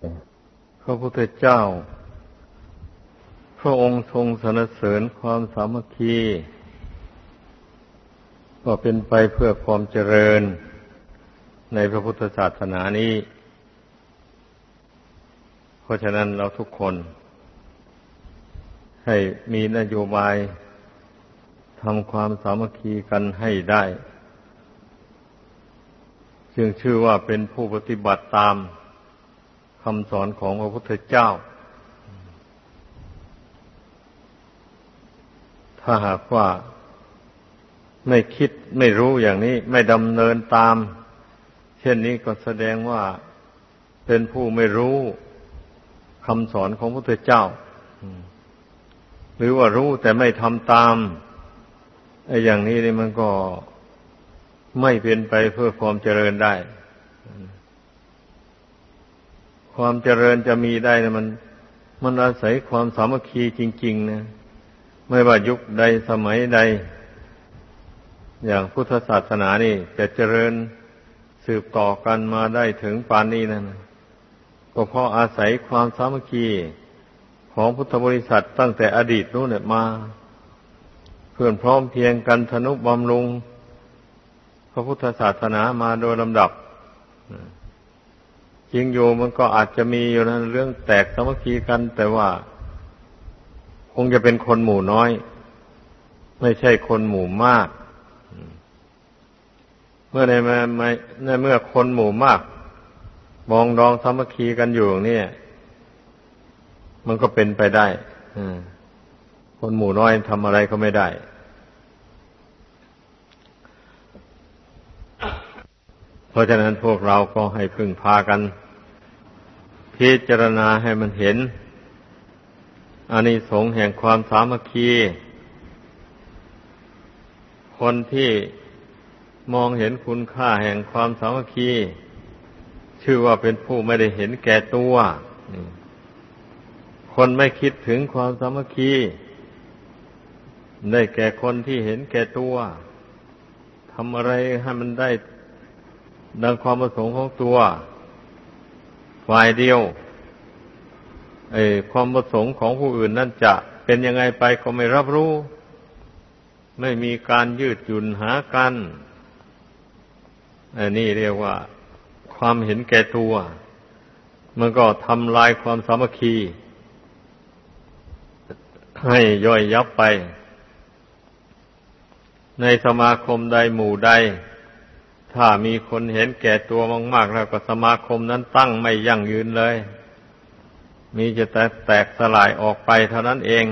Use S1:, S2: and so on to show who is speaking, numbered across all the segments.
S1: พระพุทธเจ้าพระองค์ทรงสรรเสริญความสามัคคีก็เป็นไปเพื่อความเจริญในพระพุทธศาสนานี้เพราะฉะนั้นเราทุกคนให้มีนโยบายทำความสามัคคีกันให้ได้จึงชื่อว่าเป็นผู้ปฏิบัติตามคำสอนของพระพุทธเจ้าถ้าหากว่าไม่คิดไม่รู้อย่างนี้ไม่ดำเนินตามเช่นนี้ก็แสดงว่าเป็นผู้ไม่รู้คำสอนของพระพุทธเจ้าหรือว่ารู้แต่ไม่ทำตามอย่างนี้นี่มันก็ไม่เป็นไปเพื่อความเจริญได้ความเจริญจะมีได้นะมันอาศัยความสามัคคีจริงๆนะไม่ว่ายุคใดสมัยใดอย่างพุทธศาสนานี่จะเจริญสืบต่อกันมาได้ถึงป่านนี้นั่นก็เพราะอาศัยความสามัคคีของพุทธบริษัทตั้งแต่อดีตนู้นเนี่ยมาเพื่อนพร้อมเพียงกันทนุบำรุงพระพุทธศาสนามาโดยลำดับจริงอยู่มันก็อาจจะมีอยู่นะเรื่องแตกสามัคคีกันแต่ว่าคงจะเป็นคนหมู่น้อยไม่ใช่คนหมู่มากเมื่อคนหมู่มากมองดองสามัคคีกันอยู่อย่างนี้มันก็เป็นไปได้คนหมู่น้อยทำอะไรก็ไม่ได้เพราะฉะนั้นพวกเราก็ให้พึ่งพากันพิจารณาให้มันเห็นอานิสงส์แห่งความสามัคคีคนที่มองเห็นคุณค่าแห่งความสามัคคีชื่อว่าเป็นผู้ไม่ได้เห็นแก่ตัวคนไม่คิดถึงความสามัคคีได้แก่คนที่เห็นแก่ตัวทำอะไรให้มันได้ดังความประสงค์ของตัวฝ่ายเดียวความประสงค์ของผู้อื่นนั่นจะเป็นยังไงไปก็ไม่รับรู้ไม่มีการยืดหยุ่นหากันนี่เรียกว่าความเห็นแก่ตัวมันก็ทำลายความสามัคคีให้ย่อยยับไปในสมาคมใดหมู่ใดถ้ามีคนเห็นแก่ตัวมากๆแล้วก็สมาคมนั้นตั้งไม่ยั่งยืนเลยมีจะแตกสลายออกไปเท่านั้นเอง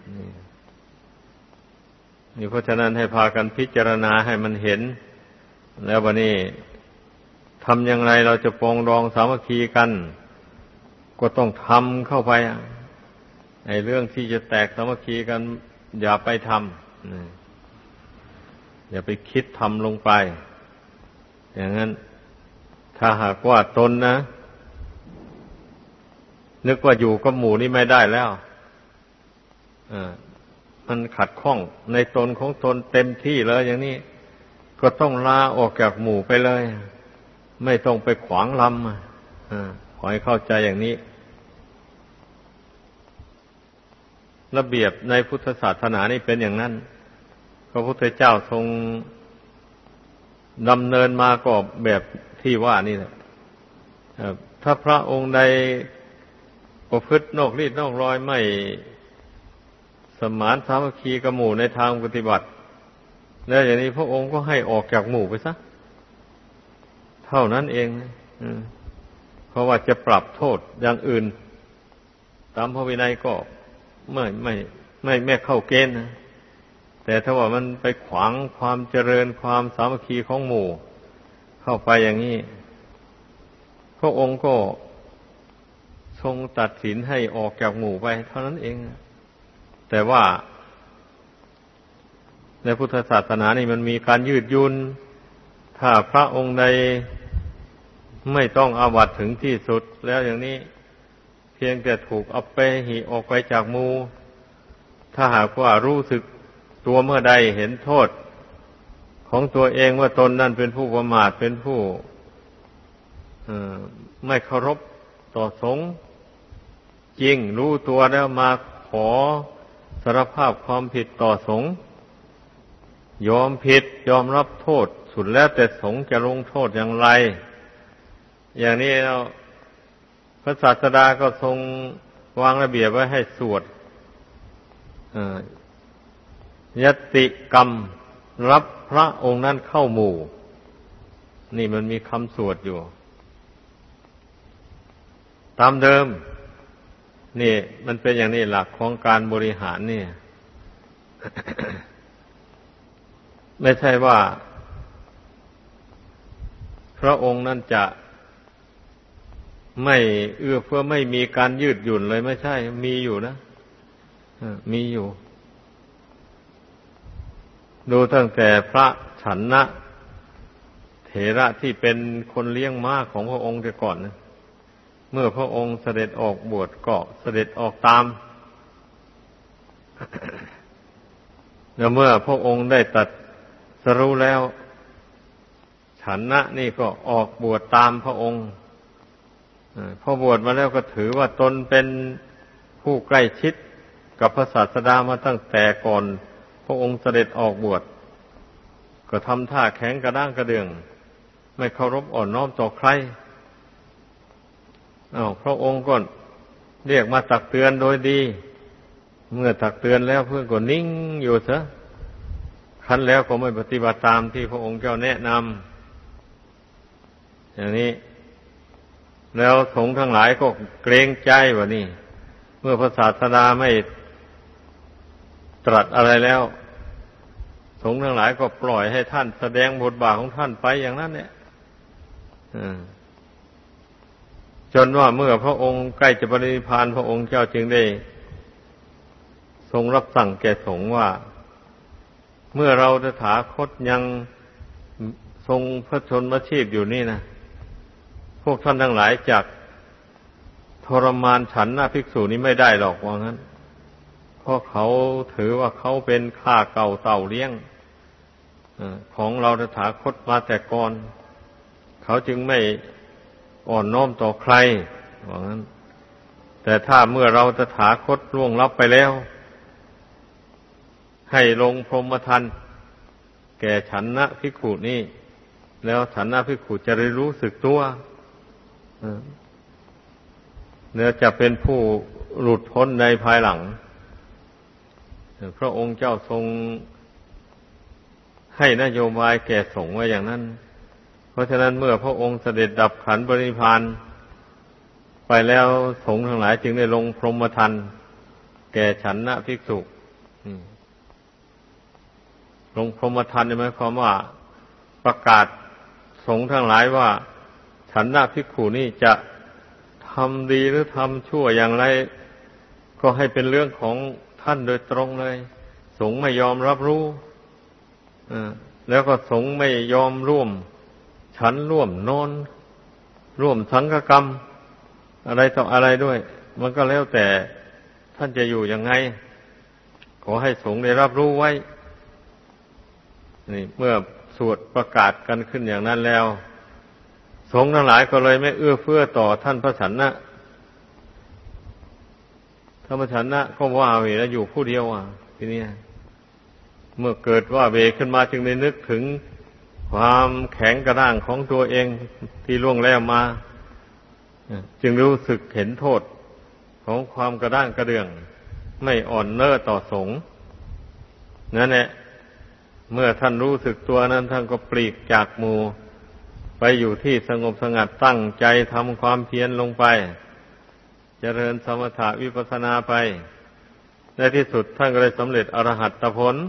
S1: นี่เพราะฉะนั้นให้พากันพิจารณาให้มันเห็นแล้ววันนี้ทำอย่างไรเราจะปรองดองสามัคคีกันก็ต้องทำเข้าไปไอ้เรื่องที่จะแตกสามัคคีกันอย่าไปทำอย่าไปคิดทำลงไปอย่างนั้นถ้าหากว่าตนนะนึกว่าอยู่กับหมู่นี้ไม่ได้แล้วมันขัดข้องในตนของตนเต็มที่เลยอย่างนี้ก็ต้องลาออกจากหมู่ไปเลยไม่ต้องไปขวางลำขอให้เข้าใจอย่างนี้ระเบียบในพุทธศาสนานี่เป็นอย่างนั้นพระพุทธเจ้าทรงดำเนินมาก็แบบที่ว่านี่แหละถ้าพระองค์ใดประพฤตินอกรีดนอกรอยไม่สมานสามัคคีกับหมู่ในทางปฏิบัติแล้วอย่างนี้พระองค์ก็ให้ออกจากหมู่ไปซะเท่านั้นเองเพราะว่าจะปรับโทษอย่างอื่นตามพระวินัยก็ไม่เข้าเกณฑ์นะแต่ถ้าว่ามันไปขวางความเจริญความสามัคคีของหมู่เข้าไปอย่างนี้พระองค์ก็ทรงตัดสินให้ออกจากหมู่ไปเท่านั้นเองแต่ว่าในพุทธศาสนานี่มันมีการยืดหยุ่นถ้าพระองค์ใดไม่ต้องอาบัติถึงที่สุดแล้วอย่างนี้เพียงแต่ถูกอัปเปหิออกไปจากหมู่ถ้าหากว่ารู้สึกตัวเมื่อใดเห็นโทษของตัวเองว่าตนนั่นเป็นผู้ประมาทเป็นผู้ไม่เคารพต่อสงฆ์จริงรู้ตัวแล้วมาขอสารภาพความผิดต่อสงฆ์ยอมผิดยอมรับโทษสุดแล้วแต่สงฆ์จะลงโทษอย่างไรอย่างนี้พระศาสดาก็ทรงวางระเบียบไว้ให้สวดยติกรรมรับพระองค์นั้นเข้าหมู่นี่มันมีคำสวดอยู่ตามเดิมนี่มันเป็นอย่างนี้หลักของการบริหารนี่ ไม่ใช่ว่าพระองค์นั้นจะไม่เอื้อเฟื้อไม่มีการยืดหยุ่นเลยไม่ใช่มีอยู่นะมีอยู่ดูตั้งแต่พระฉันนะเถระที่เป็นคนเลี้ยงม้าของพระองค์แต่ก่อนนะเมื่อพระองค์เสด็จออกบวชก็เสด็จออกตาม แล้วเมื่อพระองค์ได้ตรัสรู้แล้วฉันนะนี่ก็ออกบวชตามพระองค์พอบวชมาแล้วก็ถือว่าตนเป็นผู้ใกล้ชิดกับพระศาสดามาตั้งแต่ก่อนพระองค์เสด็จออกบวชก็ทำท่าแข็งกระด้างกระเดื่องไม่เคารพอ่อนน้อมต่อใครพระองค์ก็เรียกมาตักเตือนโดยดีเมื่อตักเตือนแล้วเพื่อนก็นิ่งอยู่ซะคันแล้วก็ไม่ปฏิบัติตามที่พระองค์เจ้าแนะนำอย่างนี้แล้วสงฆ์ทั้งหลายก็เกรงใจว่านี่เมื่อพระศาสดาไม่ตรัสอะไรแล้วสงฆ์ทั้งหลายก็ปล่อยให้ท่านแสดงบทบาทของท่านไปอย่างนั้นเนี่ยจนว่าเมื่อพระองค์ใกล้จะปรินิพพานพระองค์เจ้าจึงได้ทรงรับสั่งแก่สงฆ์ว่าเมื่อเราตถาคตยังทรงพระชนมชีพอยู่นี่นะพวกท่านทั้งหลายจากทรมานฉันนะภิกษุนี้ไม่ได้หรอกว่างั้นเพราะเขาถือว่าเขาเป็นข้าเก่าเต่าเลี้ยงของเราตถาคตมาแต่ก่อนเขาจึงไม่อ่อนน้อมต่อใครว่างั้นแต่ถ้าเมื่อเราตถาคตล่วงลับไปแล้วให้ลงพรหมทัณฑ์แก่ฉันนะภิกขุนี้แล้วฉันนะภิกขุจะได้รู้สึกตัวเนี่ยจะเป็นผู้หลุดพ้นในภายหลังพระองค์เจ้าทรงให้นโยบายแก่สงฆ์ไว้อย่างนั้นเพราะฉะนั้นเมื่อพระองค์เสด็จดับขันธ์ปรินิพพานไปแล้วสงฆ์ทั้งหลายจึงได้ลงพรหมทัณฑ์แก่ฉันนะภิกษุลงพรหมทัณฑ์หมายความว่าประกาศสงฆ์ทั้งหลายว่าฉันนะภิกขุนี่จะทำดีหรือทำชั่วอย่างไรก็ให้เป็นเรื่องของท่านโดยตรงเลยสงฆ์ไม่ยอมรับรู้แล้วก็สงฆ์ไม่ยอมร่วมฉันร่วมนอนร่วมสังฆกรรมอะไรต่ออะไรด้วยมันก็แล้วแต่ท่านจะอยู่ยังไงขอให้สงฆ์ได้รับรู้ไว้นี่เมื่อสวดประกาศกันขึ้นอย่างนั้นแล้วสงฆ์ทั้งหลายก็เลยไม่เอื้อเฟื้อต่อท่านพระฉันนะท่านพระฉันนะก็ว่าเวแล้วอยู่ผู้เดียวทีนี้เมื่อเกิดว่าเวขึ้นมาจึงได้นึกถึงความแข็งกระด้างของตัวเองที่ล่วงแล้วมาจึงรู้สึกเห็นโทษของความกระด้างกระเดื่องไม่อ่อนเน้อต่อสงฆ์นั่นแหละเมื่อท่านรู้สึกตัวนั้นท่านก็ปลีกจากหมู่ไปอยู่ที่สงบสงัดตั้งใจทำความเพียรลงไปเจริญสมถะวิปัสสนาไปในที่สุดท่านก็ได้สำเร็จอรหัตผล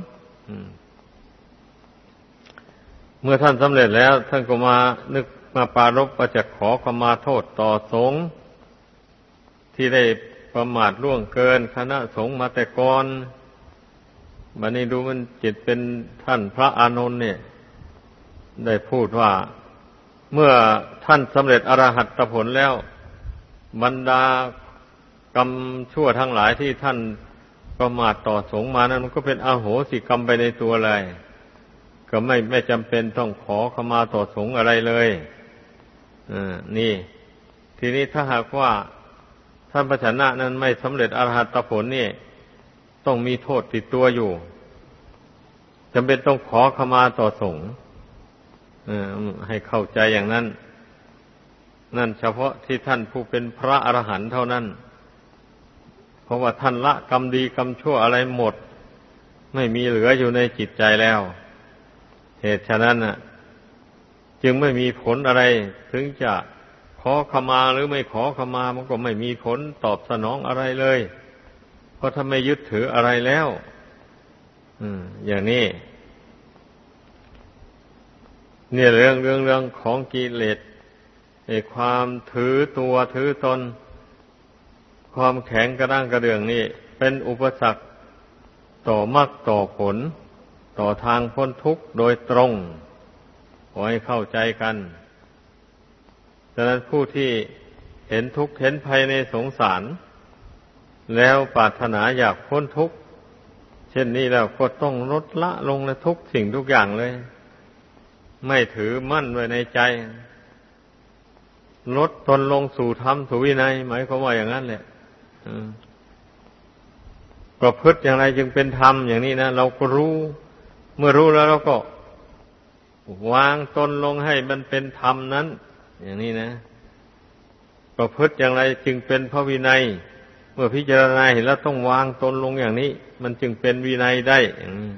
S1: เมื่อท่านสำเร็จแล้วท่านก็มานึกมาปรารภว่าจะขอขมาโทษต่อสงฆ์ที่ได้ประมาทล่วงเกินคณะสงฆ์มาแต่ก่อนบัดนี้ดูมันจิตเป็นท่านพระอานนท์เนี่ยได้พูดว่าเมื่อท่านสำเร็จอรหัตผลแล้วบรรดากรรมชั่วทั้งหลายที่ท่านประมาทต่อสงฆ์มานั้นมันก็เป็นอโหสิกรรมไปในตัวเลยก็ไม่จำเป็นต้องขอขมาต่อสงฆ์อะไรเลยนี่ทีนี้ถ้าหากว่าท่านพระชนะนั้นไม่สำเร็จอรหัตผลนี่ต้องมีโทษติดตัวอยู่จำเป็นต้องขอขมาต่อสงฆ์ให้เข้าใจอย่างนั้นนั่นเฉพาะที่ท่านผู้เป็นพระอรหันต์เท่านั้นเพราะว่าท่านละกรรมดีกรรมชั่วอะไรหมดไม่มีเหลืออยู่ในจิตใจแล้วเหตุฉะนั้นจึงไม่มีผลอะไรถึงจะขอขมาหรือไม่ขอขมามันก็ไม่มีผลตอบสนองอะไรเลยเพราะถ้าไม่ยึดถืออะไรแล้วอย่างนี้เนี่ยเรื่องของกิเลสความถือตัวถือตนความแข็งกระด้างกระเดื่องนี่เป็นอุปสรรคต่อมรรคต่อผลต่อทางพ้นทุกข์โดยตรงขอให้เข้าใจกันฉะนั้นผู้ที่เห็นทุกข์เห็นภัยในสงสารแล้วปรารถนาอยากพ้นทุกข์เช่นนี้แล้วก็ต้องลดละลงในทุกสิ่งทุกอย่างเลยไม่ถือมั่นไว้ในใจลดตนลงสู่ธรรมสู่วินัยหมายความว่าอย่างนั้นแหละประพฤติอย่างไรจึงเป็นธรรมอย่างนี้นะเราก็รู้เมื่อรู้แล้วเราก็วางตนลงให้มันเป็นธรรมนั้นอย่างนี้นะประพฤติอย่างไรจึงเป็นพระวินัยเมื่อพิจารณาเห็นแล้วต้องวางตนลงอย่างนี้มันจึงเป็นวินัยได้อย่างนี้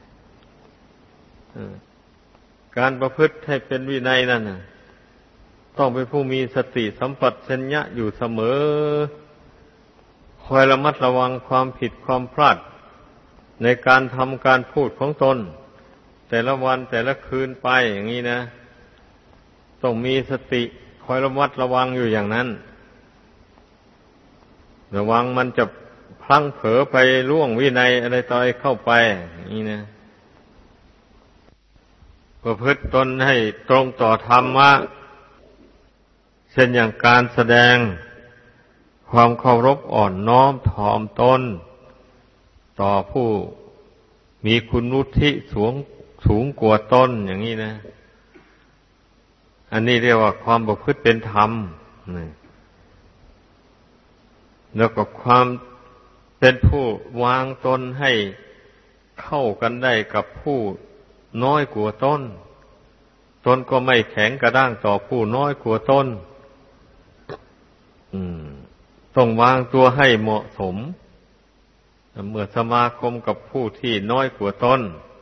S1: การประพฤติให้เป็นวินัยนั่นน่ะต้องเป็นผู้มีสติสัมปชัญญะอยู่เสมอคอยระมัดระวังความผิดความพลาดในการทำการพูดของตนแต่ละวันแต่ละคืนไปอย่างนี้นะต้องมีสติคอยระมัดระวังอยู่อย่างนั้นระวังมันจะพลั้งเผลอไปล่วงวินัยอะไรต่ออะไรเข้าไปอย่างนี้นะประพฤติตนให้ตรงต่อธรรมะเช่นอย่างการแสดงความเคารพอ่อนน้อมถ่อมตนต่อผู้มีคุณวุฒิสูงกว่าตนอย่างนี้นะอันนี้เรียกว่าความประพฤติเป็นธรรมแล้วก็ความเป็นผู้วางตนให้เข้ากันได้กับผู้น้อยกว่าตนก็ไม่แข็งกระด้างต่อผู้น้อยกว่าตนต้องวางตัวให้เหมาะสมเมื่อสมาคมกับผู้ที่น้อยกว่าตน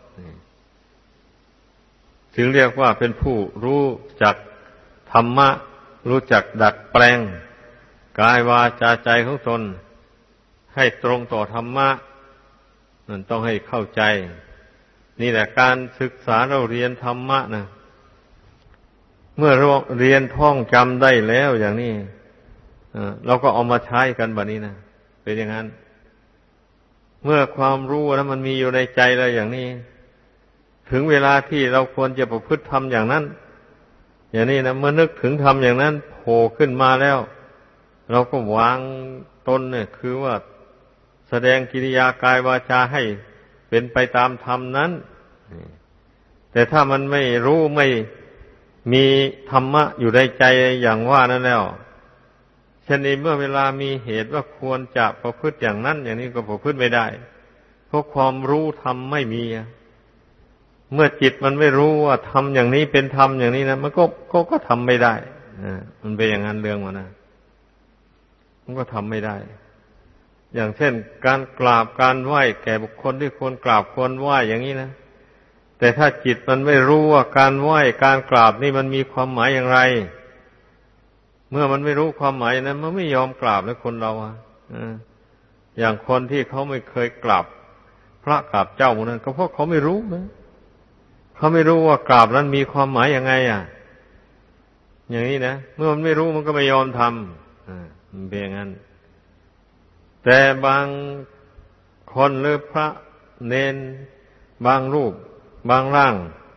S1: ถึงเรียกว่าเป็นผู้รู้จักธรรมะรู้จักดัดแปลงกายวาจาใจของตนให้ตรงต่อธรรมะนั่นต้องให้เข้าใจนี่แหละการศึกษาเราเรียนธรรมะนะเมื่อเราเรียนท่องจำได้แล้วอย่างนี้เราก็เอามาใช้กันแบบนี้นะเป็นอย่างนั้นเมื่อความรู้นั้นมันมีอยู่ในใจเราอย่างนี้ถึงเวลาที่เราควรจะประพฤติธรรมอย่างนั้นอย่างนี้นะเมื่อนึกถึงธรรมอย่างนั้นโผล่ขึ้นมาแล้วเราก็วางตนเนี่ยคือว่าแสดงกิริยากายวาจาให้เป็นไปตามธรรมนั้นแต่ถ้ามันไม่รู้ไม่มีธรรมะอยู่ในใจอย่างว่านั้นแล้วเช่นนี้เมื่อเวลามีเหตุว่าควรจะประพฤติอย่างนั้นอย่างนี้ก็ประพฤติไม่ได้เพราะความรู้ธรรมไม่มีเมื่อจิตมันไม่รู้ว่าทำอย่างนี้เป็นธรรมอย่างนี้นะมันก็ทำไม่ได้มันเป็นอย่างนั้นเรื่องมันนะมันก็ทำไม่ได้อย่างเช่นการกราบการไหว้แก่บุคคลที่ควรกราบควรไหว้อย่างนี้นะแต่ถ้าจิตมันไม่รู้ว่าการไหว้การกราบนี่มันมีความหมายอย่างไรเมื่อมันไม่รู้ความหมายนั้นมันไม่ยอมกราบนะคนเราอย่างคนที่เขาไม่เคยกราบพระกราบเจ้าพวกนั้นก็เพราะเขาไม่รู้นะเขาไม่รู้ว่ากราบนั้นมีความหมายยังไงอย่างนี้นะเมื่อมันไม่รู้มันก็ไม่ยอมทำมันเป็นอย่างนั้นแต่บางคนหรือพระเนนบางรูปบางร่าง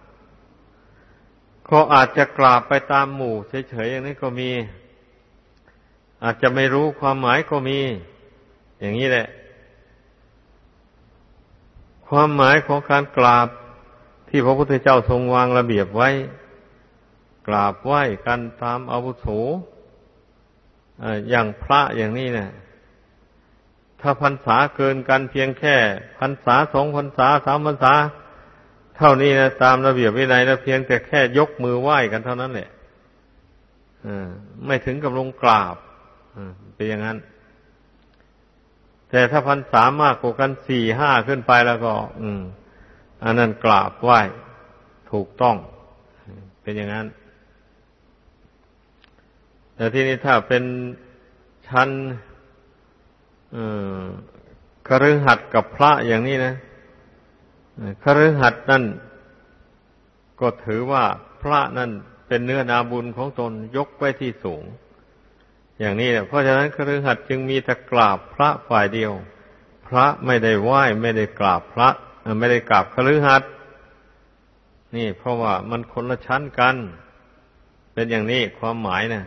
S1: ก็อาจจะกราบไปตามหมู่เฉยๆอย่างนี้ก็มีอาจจะไม่รู้ความหมายก็มีอย่างนี้แหละความหมายของการกราบที่พระพุทธเจ้าทรงวางระเบียบไว้กราบไหว้กันตามอาวุโสอย่างพระอย่างนี้นะถ้าพรรษาเกินกันเพียงแค่พรรษา2 พรรษา3 พรรษาเท่านี้นะตามระเบียบวินัยนะเพียงแต่แค่ยกมือไหว้กันเท่านั้นแหละไม่ถึงกับลงกราบเป็นอย่างนั้นแต่ถ้าพรรษามากกว่ากัน4-5ขึ้นไปแล้วก็อันนั้นกราบไหว้ถูกต้องเป็นอย่างนั้นแต่ที่นี้ถ้าเป็นชั้นคฤหัสถ์กับพระอย่างนี้นะคฤหัสถ์นั่นก็ถือว่าพระนั่นเป็นเนื้อนาบุญของตนยกไว้ที่สูงอย่างนี้เพราะฉะนั้นคฤหัสถ์จึงมีแต่กราบพระฝ่ายเดียวพระไม่ได้ไหว้ไม่ได้กราบพระไม่ได้กราบคฤหัสถ์นี่เพราะว่ามันคนละชั้นกันเป็นอย่างนี้ความหมายนะ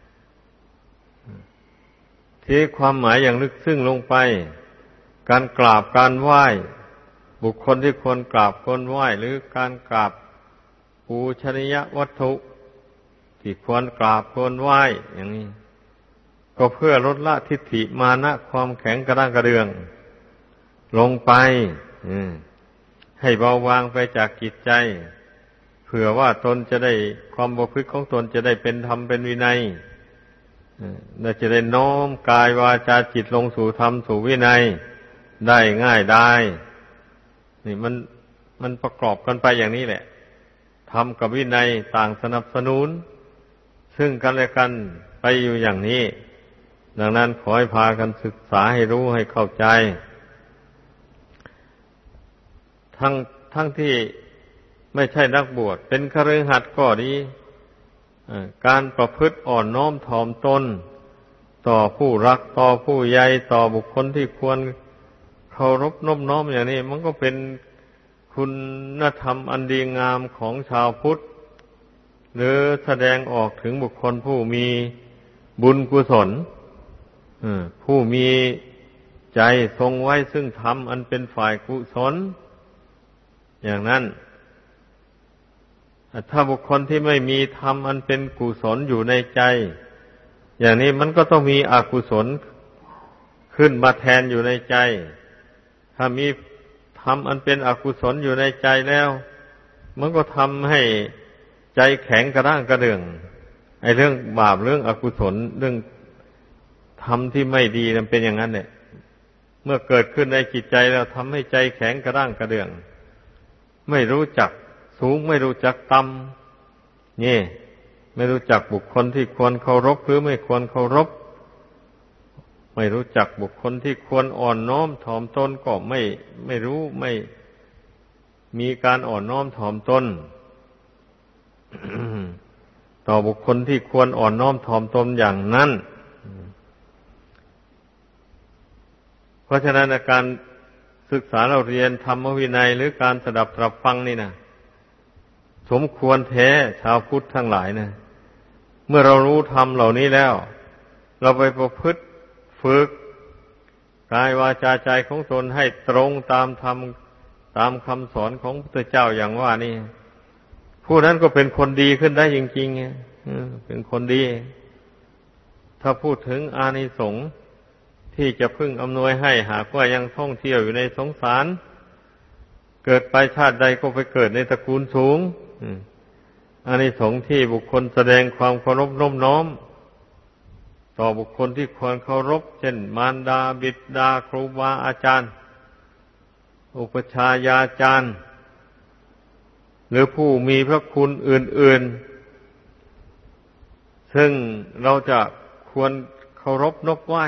S1: ที่ความหมายอย่างลึกซึ้งลงไปการกราบการไหว้บุคคลที่ควรกราบควรไหว้หรือการกราบปูชนียวัตถุที่ควรกราบควรไหว้อย่างนี้ก็เพื่อลดละทิฏฐิมานะความแข็งกระด้างกระเดืองลงไปให้เบาบางไปจากจิตใจเผื่อว่าตนจะได้ความประพฤติของตนจะได้เป็นธรรมเป็นวินัยและจะได้น้อมกายวาจาจิตลงสู่ธรรมสู่วินัยได้ง่ายได้นี่มันประกอบกันไปอย่างนี้แหละธรรมกับวินัยต่างสนับสนุนซึ่งกันและกันไปอยู่อย่างนี้ดังนั้นขอให้พากันศึกษาให้รู้ให้เข้าใจทั้งที่ไม่ใช่นักบวชเป็นคฤหัสถ์ก็ดีการประพฤติอ่อนน้อมถ่อมตนต่อผู้รักต่อผู้ใหญ่ต่อบุคคลที่ควรเคารพนอบน้อมอย่างนี้มันก็เป็นคุณธรรมอันดีงามของชาวพุทธหรือแสดงออกถึงบุคคลผู้มีบุญกุศลผู้มีใจทรงไว้ซึ่งธรรมอันเป็นฝ่ายกุศลอย่างนั้นถ้าบุคคลที่ไม่มีธรรมอันเป็นกุศลอยู่ในใจอย่างนี้มันก็ต้องมีอกุศลขึ้นมาแทนอยู่ในใจถ้ามีธรรมอันเป็นอกุศลอยู่ในใจแล้วมันก็ทำให้ใจแข็งกระด้างกระเดื่องไอ้เรื่องบาปเรื่องอกุศลเรื่องธรรมที่ไม่ดีมันเป็นอย่างนั้นเนี่ยเมื่อเกิดขึ้นในจิตใจแล้วทำให้ใจแข็งกระด้างกระเดื่องไม่รู้จักสูงไม่รู้จักต่ำนี่ไม่รู้จักบุคคลที่ควรเคารพหรือไม่ควรเคารพไม่รู้จักบุคคลที่ควรอ่อนน้อมถ่อมตนก็ไม่รู้ไม่มีการอ่อนน้อมถ่อมตน ต่อบุคคลที่ควรอ่อนน้อมถ่อมตนอย่างนั้นเพราะฉะนั้นการศึกษาเราเรียนธรรมวินัยหรือการสดับตรับฟังนี่นะสมควรแท้ชาวพุทธทั้งหลายนะเมื่อเรารู้ธรรมเหล่านี้แล้วเราไปประพฤติฝึกกายวาจาใจของตนให้ตรงตามธรรมตามคำสอนของพระพุทธเจ้าอย่างว่านี่ผู้นั้นก็เป็นคนดีขึ้นได้จริงๆเป็นคนดีถ้าพูดถึงอานิสงส์ที่จะพึ่งอำนวยให้หากว่ายังท่องเที่ยวอยู่ในสงสารเกิดไปชาติใดก็ไปเกิดในตระกูลสูงอานิสงส์ที่บุคคลแสดงความเคารพนอบน้อมต่อบุคคลที่ควรเคารพเช่นมารดาบิดาครูบาอาจารย์อุปชฌาจารย์หรือผู้มีพระคุณอื่นๆซึ่งเราจะควรเคารพนอบไหว้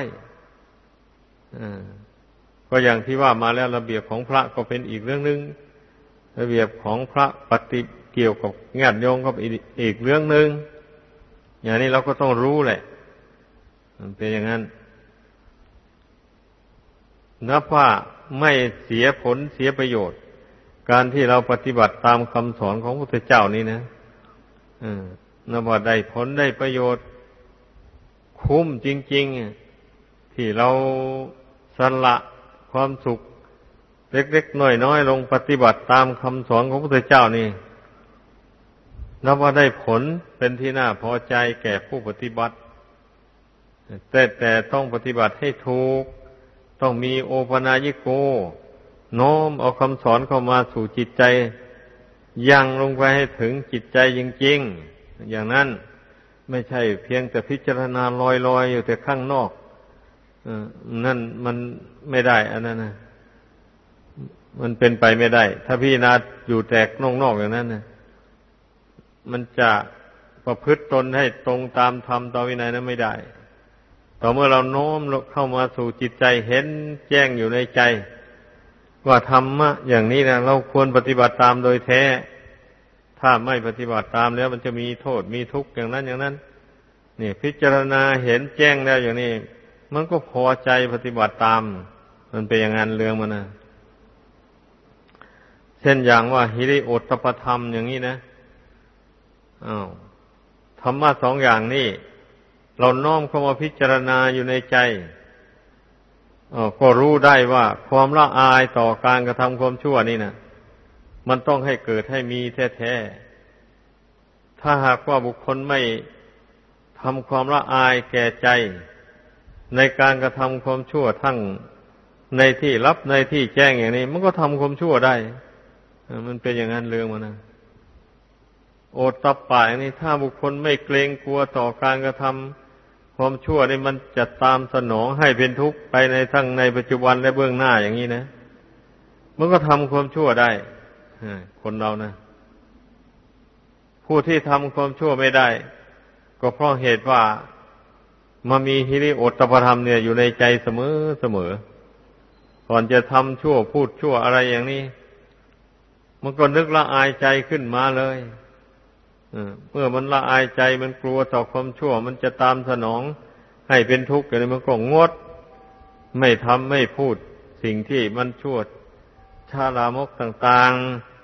S1: ก็อย่างที่ว่ามาแล้วระเบียบของพระก็เป็นอีกเรื่องนึงระเบียบของพระปฏิเกี่ยวกับญาติโยมก็อีกเรื่องนึงอย่างนี้เราก็ต้องรู้แหละมันเป็นอย่างนั้นนับว่าไม่เสียผลเสียประโยชน์การที่เราปฏิบัติตามคำสอนของพระพุทธเจ้านี้นะนับว่าได้ผลได้ประโยชน์คุ้มจริงๆที่เราสละความสุขเล็กๆน้อยๆลงปฏิบัติตามคำสอนของพระพุทธเจ้านี่นับว่าได้ผลเป็นที่น่าพอใจแก่ผู้ปฏิบัติแต่ต้องปฏิบัติให้ถูกต้องมีโอปนายโกโน้มเอาคำสอนเข้ามาสู่จิตใจยังลงไปให้ถึงจิตใจจริงๆอย่างนั้นไม่ใช่เพียงแต่พิจารณาลอยๆอยู่แต่ข้างนอกนั่นมันไม่ได้อันนั้นนะมันเป็นไปไม่ได้ถ้าพิจารณาอยู่แต่นอกๆอย่างนั้นนะมันจะประพฤติตนให้ตรงตามธรรมตามวินัยนั้นไม่ได้ต่อเมื่อเราโน้มเข้ามาสู่จิตใจเห็นแจ้งอยู่ในใจว่าธรรมะอย่างนี้นะเราควรปฏิบัติตามโดยแท้ถ้าไม่ปฏิบัติตามแล้วมันจะมีโทษมีทุกข์อย่างนั้นอย่างนั้นนี่พิจารณาเห็นแจ้งแล้วอย่างนี้มันก็พอใจปฏิบัติตามมันเป็นอย่างนั้นเรื่องมันนะเช่นอย่างว่าหิริโอตตัปปธรรมอย่างนี้นะธรรมะสองอย่างนี้เราน้อมเข้ามาพิจารณาอยู่ในใจก็รู้ได้ว่าความละอายต่อการกระทำความชั่วนี่นะมันต้องให้เกิดให้มีแท้ๆถ้าหากว่าบุคคลไม่ทำความละอายแก่ใจในการกระทำความชั่วทั้งในที่ลับในที่แจ้งอย่างนี้มันก็ทำความชั่วได้มันเป็นอย่างนั้นเรื่องมันนะโอตตัปปะอย่างนี้ถ้าบุคคลไม่เกรงกลัวต่อการกระทำความชั่วนี่มันจะตามสนองให้เป็นทุกข์ไปในทั้งในปัจจุบันและเบื้องหน้าอย่างนี้นะมันก็ทำความชั่วได้คนเรานะผู้ที่ทำความชั่วไม่ได้ก็เพราะเหตุว่ามามีหิริโอตตัปปธรรมเนี่ยอยู่ในใจเสมอก่อนจะทำชั่วพูดชั่วอะไรอย่างนี้มันก็นึกละอายใจขึ้นมาเลยเมื่อมันละอายใจมันกลัวต่อความชั่วมันจะตามสนองให้เป็นทุกข์อย่างนี้มันก็งดไม่ทำไม่พูดสิ่งที่มันชั่วช้าลามกต่าง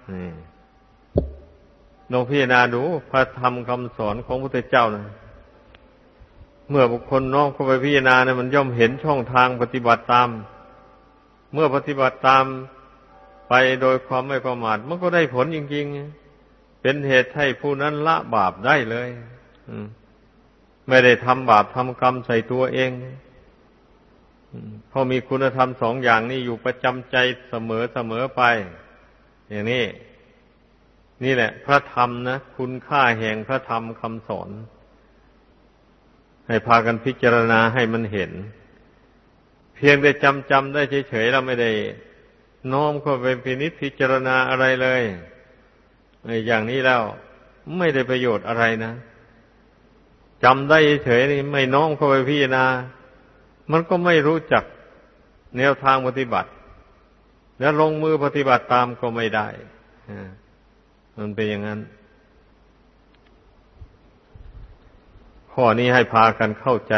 S1: ๆลองพิจารณาดูพระธรรมคำสอนของพระพุทธเจ้านะเมื่อบุคคลน้อมเข้าไปพิจารณาเนี่ยมันย่อมเห็นช่องทางปฏิบัติตามเมื่อปฏิบัติตามไปโดยความไม่ประมาทมันก็ได้ผลจริงๆเป็นเหตุให้ผู้นั้นละบาปได้เลยไม่ได้ทำบาปทำกรรมใส่ตัวเองเพราะมีคุณธรรมสองอย่างนี้อยู่ประจำใจเสมอไปอย่างนี้นี่แหละพระธรรมนะคุณค่าแห่งพระธรรมคำสอนให้พากันพิจารณาให้มันเห็นเพียงแต่จำได้เฉยๆเราไม่ได้น้อมเข้าไปพินิจพิจารณาอะไรเลยอย่างนี้แล้วไม่ได้ประโยชน์อะไรนะจำได้เฉยๆนี่ไม่น้อมเข้าไปพิจารณามันก็ไม่รู้จักแนวทางปฏิบัติแล้วลงมือปฏิบัติตามก็ไม่ได้มันเป็นอย่างนั้นข้อนี้ให้พากันเข้าใจ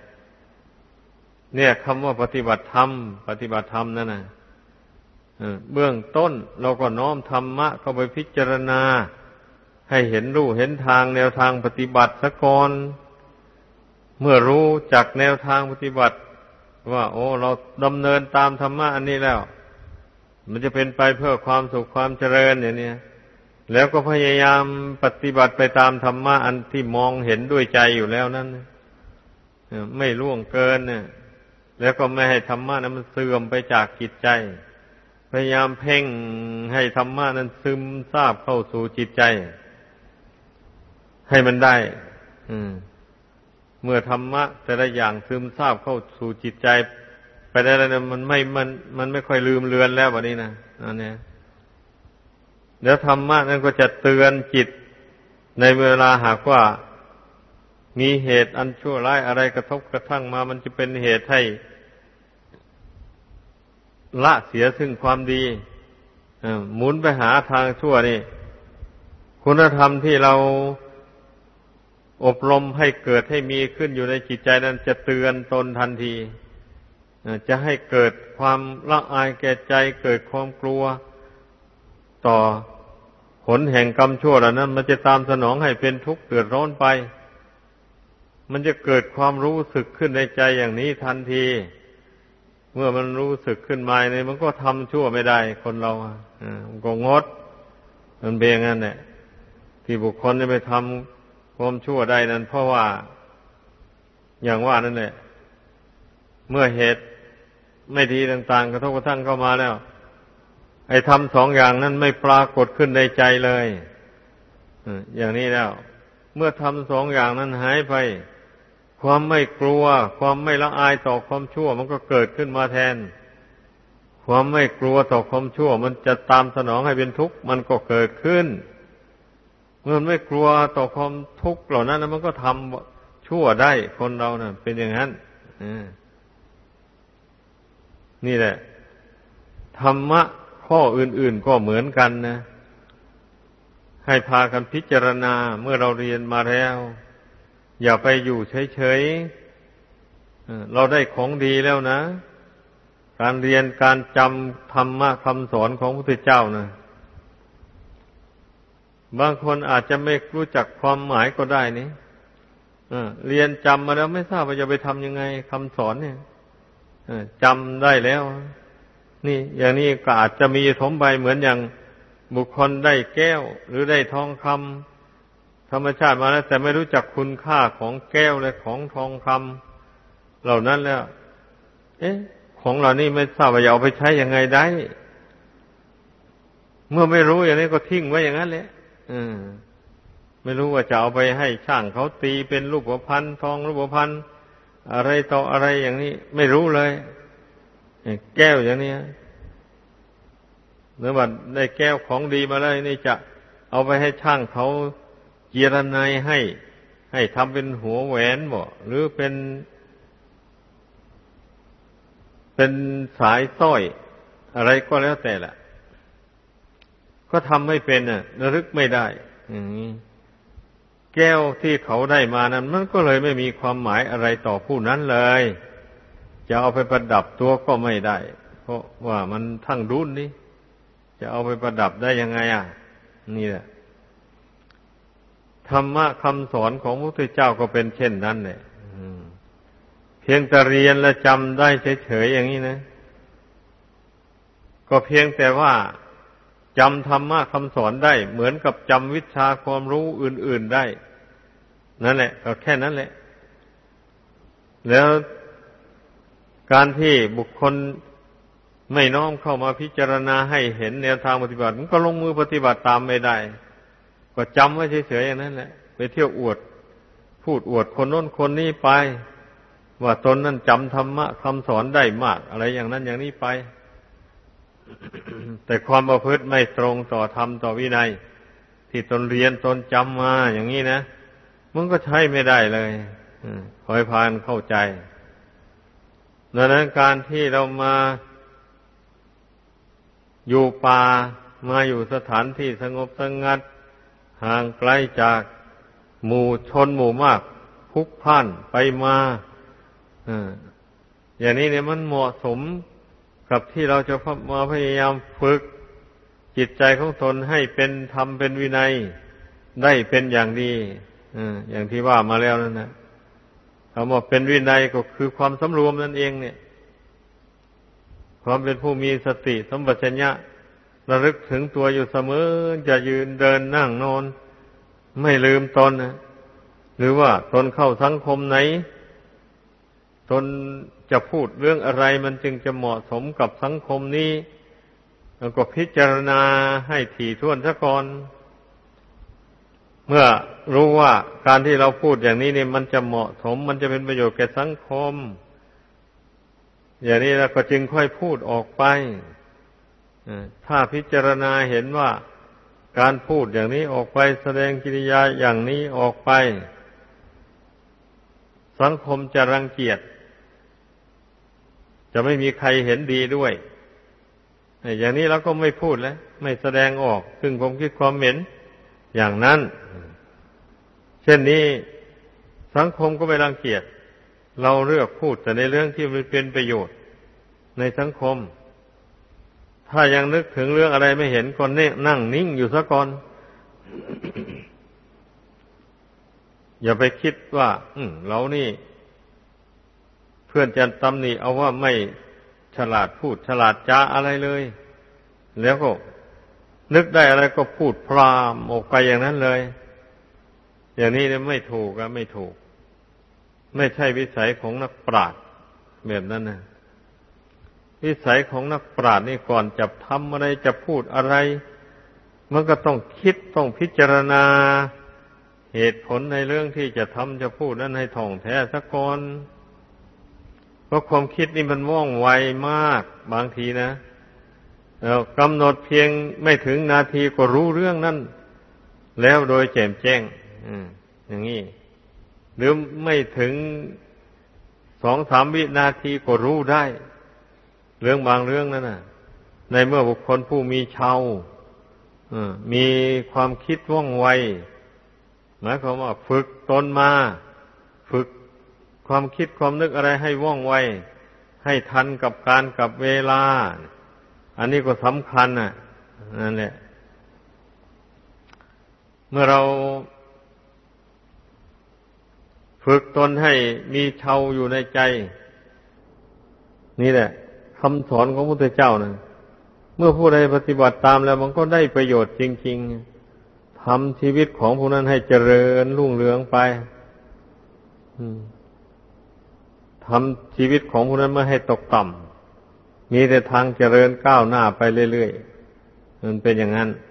S1: เนี่ยคำว่าปฏิบัติธรรมนั่นนะเบื้องต้นเราก็น้อมธรรมะเข้าไปพิจารณาให้เห็นรูเห็นทางแนวทางปฏิบัติซะก่อนเมื่อรู้จักแนวทางปฏิบัติว่าเราดำเนินตามธรรมะอันนี้แล้วมันจะเป็นไปเพื่อความสุขความเจริญอย่างนี้แล้วก็พยายามปฏิบัติไปตามธรรมะอันที่มองเห็นด้วยใจอยู่แล้วนั้นไม่ล่วงเกินเนี่ยแล้วก็ไม่ให้ธรรมะนั้นมันเสื่อมไปจากจิตใจพยายามเพ่งให้ธรรมะนั้นซึมซาบเข้าสู่จิตใจให้มันได้เมื่อธรรมะแต่ละอย่างซึมซาบเข้าสู่จิตใจไปได้แล้วเนี่ยมันไม่ค่อยลืมเลือนแล้วแบบนี้นะอันนี้แล้วธรรมะนั้นก็จะเตือนจิตในเวลาหากว่ามีเหตุอันชั่วร้ายอะไรกระทบกระทั่งมามันจะเป็นเหตุให้ละเสียซึ่งความดีหมุนไปหาทางชั่วนี่คุณธรรมที่เราอบรมให้เกิดให้มีขึ้นอยู่ในจิตใจนั้นจะเตือนตนทันทีจะให้เกิดความละอายแก่ใจเกิดความกลัวต่อผลแห่งกรรมชั่วเหล่านั้นมันจะตามสนองให้เป็นทุกข์เดือดร้อนไปมันจะเกิดความรู้สึกขึ้นในใจอย่างนี้ทันทีเมื่อมันรู้สึกขึ้นมาเนี่ยมันก็ทำชั่วไม่ได้คนเรามันก็งดมันเป็นอย่างนั้นแหละที่บุคคลจะไปทำความชั่วได้นั้นเพราะว่าอย่างว่านั่นแหละเมื่อเหตุไม่ดีต่างๆกระทบกระทั่งเข้ามาแล้วไอ้ทำสองอย่างนั้นไม่ปรากฏขึ้นในใจเลยอย่างนี้แล้วเมื่อทำสองอย่างนั้นหายไปความไม่กลัวความไม่ละอายต่อความชั่วมันก็เกิดขึ้นมาแทนความไม่กลัวต่อความชั่วมันจะตามสนองให้เป็นทุกข์มันก็เกิดขึ้นเมื่อไม่กลัวต่อความทุกข์เหล่านั้นมันก็ทำชั่วได้คนเราน่ะเป็นอย่างนั้นนี่แหละธรรมะข้ออื่นๆก็เหมือนกันนะให้พากันพิจารณาเมื่อเราเรียนมาแล้วอย่าไปอยู่เฉยๆเราได้ของดีแล้วนะการเรียนการจำธรรมะคำสอนของพระพุทธเจ้านะบางคนอาจจะไม่รู้จักความหมายก็ได้นี่เรียนจำมาแล้วไม่ทราบว่าจะไปทำยังไงคำสอนเนี่ยจำได้แล้วนี่อย่างนี้ก็อาจจะมีถมไปเหมือนอย่างบุคคลได้แก้วหรือได้ทองคำธรรมชาติมาแล้วแต่ไม่รู้จักคุณค่าของแก้วและของทองคำเหล่านั้นแล้วของเหล่านี้ไม่ทราบว่าจะเอาไปใช้ยังไงได้เมื่อไม่รู้อย่างนี้ก็ทิ้งไว้อย่างนั้นแหละไม่รู้ว่าจะเอาไปให้ช่างเขาตีเป็นรูปพรรณทองรูปพรรณอะไรต่ออะไรอย่างนี้ไม่รู้เลยแก้วอย่างนี้เมื่อวันได้แก้วของดีมาแล้วนี่จะเอาไปให้ช่างเขาเจียรไนให้ทำเป็นหัวแหวนบ่หรือเป็นสายสร้อยอะไรก็แล้วแต่ละก็ทำไม่เป็นระลึกไม่ได้อย่างนี้แก้วที่เขาได้มานั้นมันก็เลยไม่มีความหมายอะไรต่อผู้นั้นเลยจะเอาไปประดับตัวก็ไม่ได้เพราะว่ามันทั้งรุ่นนี้จะเอาไปประดับได้ยังไงนี่แหละธรรมะคำสอนของพระพุทธเจ้าก็เป็นเช่นนั้นแหละเพียงแต่เรียนและจำได้เฉยๆอย่างนี้นะก็เพียงแต่ว่าจำธรรมะคำสอนได้เหมือนกับจำวิชาความรู้อื่นๆได้นั่นแหละก็แค่นั้นแหละแล้วการที่บุคคลไม่น้อมเข้ามาพิจารณาให้เห็นแนวทางปฏิบัติมันก็ลงมือปฏิบัติตามไม่ได้ก็จำไว้เฉยๆอย่างนั้นแหละไปเที่ยวอวดพูดอวดคนโน้นคนนี้ไปว่าตนนั้นจำธรรมะคำสอนได้มากอะไรอย่างนั้นอย่างนี้ไป แต่ความประพฤติไม่ตรงต่อธรรมต่อวินัยที่ตนเรียนตนจำมาอย่างนี้นะมันก็ใช้ไม่ได้เลยขอให้พากันเข้าใจดังนั้นการที่เรามาอยู่ป่ามาอยู่สถานที่สงบสงัดห่างไกลจากหมู่ชนหมู่มากพลุกพล่านไปมาอย่างนี้เนี่ยมันเหมาะสมกับที่เราจะมาพยายามฝึกจิตใจของตนให้เป็นธรรมเป็นวินัยได้เป็นอย่างดีอย่างที่ว่ามาแล้วนั่นนะคำว่าเป็นวินัยก็คือความสำรวมนั่นเองเนี่ยความเป็นผู้มีสติสัมปชัญญะระลึกถึงตัวอยู่เสมอจะยืนเดินนั่งนอนไม่ลืมตนนะหรือว่าตนเข้าสังคมไหนตนจะพูดเรื่องอะไรมันจึงจะเหมาะสมกับสังคมนี้แล้วก็พิจารณาให้ถี่ถ้วนซะก่อนเมื่อรู้ว่าการที่เราพูดอย่างนี้เนี่ยมันจะเหมาะสมมันจะเป็นประโยชน์แก่สังคมอย่างนี้เราก็จึงค่อยพูดออกไปถ้าพิจารณาเห็นว่าการพูดอย่างนี้ออกไปแสดงกิริยาอย่างนี้ออกไปสังคมจะรังเกียจจะไม่มีใครเห็นดีด้วยอย่างนี้เราก็ไม่พูดแล้วไม่แสดงออกซึ่งความคิดความเห็นอย่างนั้นเช่นนี้สังคมก็ไม่รังเกียจเราเลือกพูดแต่ในเรื่องที่มันเป็นประโยชน์ในสังคมถ้ายังนึกถึงเรื่องอะไรไม่เห็นก็นั่งนิ่งอยู่ซะก่อน อย่าไปคิดว่าเรานี่เพื่อนจะตำหนิเอาว่าไม่ฉลาดพูดฉลาดจาอะไรเลยแล้วก็นึกได้อะไรก็พูดพรามออกไปอย่างนั้นเลยอย่างนี้เนี่ยไม่ถูกไม่ถูกไม่ใช่วิสัยของนักปราชญ์แบบนั้นนะวิสัยของนักปราชญ์นี่ก่อนจะทำอะไรจะพูดอะไรมันก็ต้องคิดต้องพิจารณาเหตุผลในเรื่องที่จะทำจะพูดนั้นให้ท่องแท้ซะก่อนเพราะความคิดนี่มันว่องไวมากบางทีนะแล้วกำหนดเพียงไม่ถึงนาทีก็รู้เรื่องนั้นแล้วโดยแจ่มแจ้งอย่างนี้หรือไม่ถึง2-3 วินาทีก็รู้ได้เรื่องบางเรื่องนั่นน่ะในเมื่อบุคคลผู้มีเชาวมีความคิดว่องไวหมายความว่าฝึกตนมาฝึกความคิดความนึกอะไรให้ว่องไวให้ทันกับการกับเวลาอันนี้ก็สำคัญน่ะนั่นแหละเมื่อเราฝึกตนให้มีเชาวอยู่ในใจนี่แหละคำสอนของพระพุทธเจ้านะเมื่อผู้ใดปฏิบัติตามแล้วมันก็ได้ประโยชน์จริงๆทำชีวิตของผู้นั้นให้เจริญรุ่งเรืองไปทำชีวิตของผู้นั้นไม่ให้ตกต่ำมีแต่ทางเจริญก้าวหน้าไปเรื่อยๆมันเป็นอย่างนั้น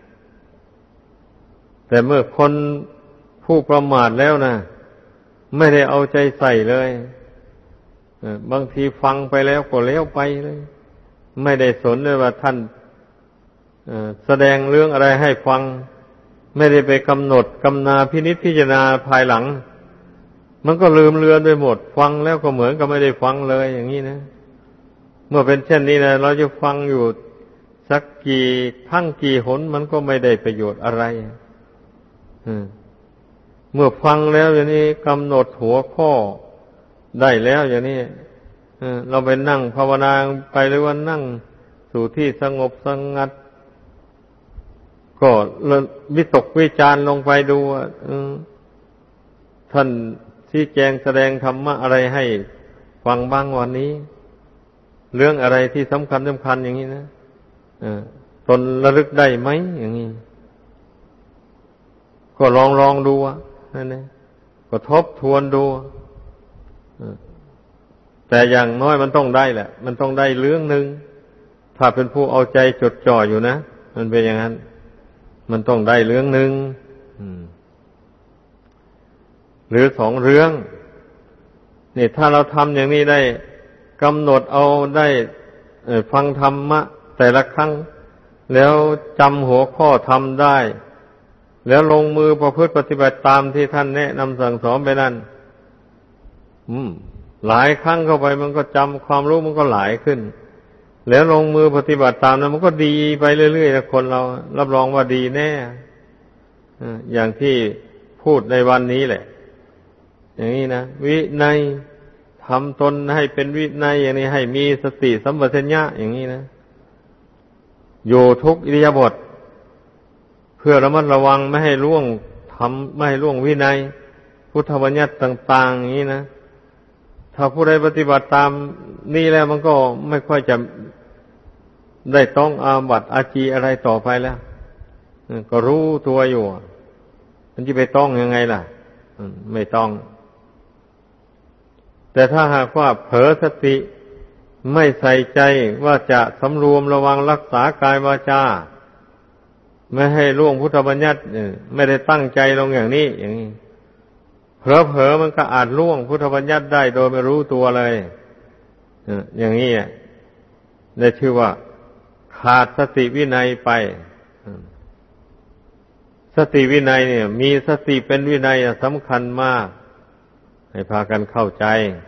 S1: แต่เมื่อคนผู้ประมาทแล้วนะไม่ได้เอาใจใส่เลยบางทีฟังไปแล้วก็เลี้ยวไปเลยไม่ได้สนเลยว่าท่านแสดงเรื่องอะไรให้ฟังไม่ได้ไปกำหนดกำนาพินิจพิจารณาภายหลังมันก็ลืมเลือนไปหมดฟังแล้วก็เหมือนกับไม่ได้ฟังเลยอย่างนี้นะเมื่อเป็นเช่นนี้นะเราจะฟังอยู่สักกี่ทั้งกี่หนมันก็ไม่ได้ประโยชน์อะไรเมื่อฟังแล้วอย่างนี้กำหนดหัวข้อได้แล้วอย่างนี้เราไปนั่งภาวนาไปหรือว่านั่งสู่ที่สงบสงัดก็วิตกวิจารลงไปดูว่าท่านชี้แจงแสดงธรรมะอะไรให้ฟังบ้างวันนี้เรื่องอะไรที่สำคัญอย่างนี้นะตนระลึกได้ไหมอย่างนี้ก็ลองดูนั่นเองก็ทบทวนดูแต่อย่างน้อยมันต้องได้แหละมันต้องได้เรื่องหนึ่งถ้าเป็นผู้เอาใจจดจ่ออยู่นะมันเป็นอย่างนั้นมันต้องได้เรื่องหนึ่งหรือ2 เรื่องนี่ถ้าเราทำอย่างนี้ได้กำหนดเอาได้ฟังธรรมะแต่ละครั้งแล้วจำหัวข้อทำได้แล้วลงมือประพฤติปฏิบัติตามที่ท่านแนะนำสั่งสอนไปนั่นหลายครั้งเข้าไปมันก็จำความรู้มันก็หลายขึ้นแล้วลงมือปฏิบัติตามนั้นมันก็ดีไปเรื่อยๆนะคนเรารับรองว่าดีแน่อย่างที่พูดในวันนี้แหละอย่างนี้นะวินัยทำตนให้เป็นวินัยอย่างนี้ให้มีสติสัมปชัญญะอย่างนี้นะอยู่ทุกอิริยาบถเพื่อระมัดระวังไม่ให้ล่วงไม่ให้ล่วงวินัยพุทธบัญญัติต่างๆอย่างนี้นะถ้าผู้ใดปฏิบัติตามนี่แล้วมันก็ไม่ค่อยจะได้ต้องอาบัติอาจีอะไรต่อไปแล้วก็รู้ตัวอยู่มันจะไปต้องยังไงล่ะไม่ต้องแต่ถ้าหากว่าเผลอสติไม่ใส่ใจว่าจะสำรวมระวังรักษากายวาจาไม่ให้ล่วงพุทธบัญญัติไม่ได้ตั้งใจลงอย่างนี้เผลอมันก็อาจล่วงพุทธบัญญัติได้โดยไม่รู้ตัวเลยอย่างนี้ได้ชื่อว่าขาดสติวินัยไปสติวินัยเนี่ยมีสติเป็นวินัยสำคัญมากให้พากันเข้าใจ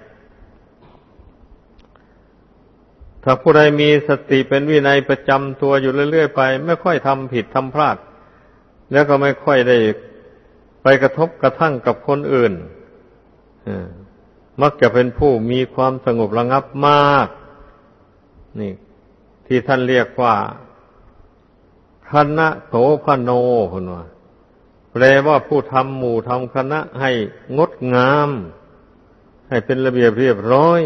S1: ถ้าผู้ใดมีสติเป็นวินัยประจำตัวอยู่เรื่อยๆไปไม่ค่อยทำผิดทำพลาดแล้วก็ไม่ค่อยได้ไปกระทบกระทั่งกับคนอื่นมักจะเป็นผู้มีความสงบระงับมากนี่ที่ท่านเรียกว่าคณะโสภโนคนว่าแปลว่าผู้ทำหมู่ทำคณะให้งดงามให้เป็นระเบียบเรียบร้อย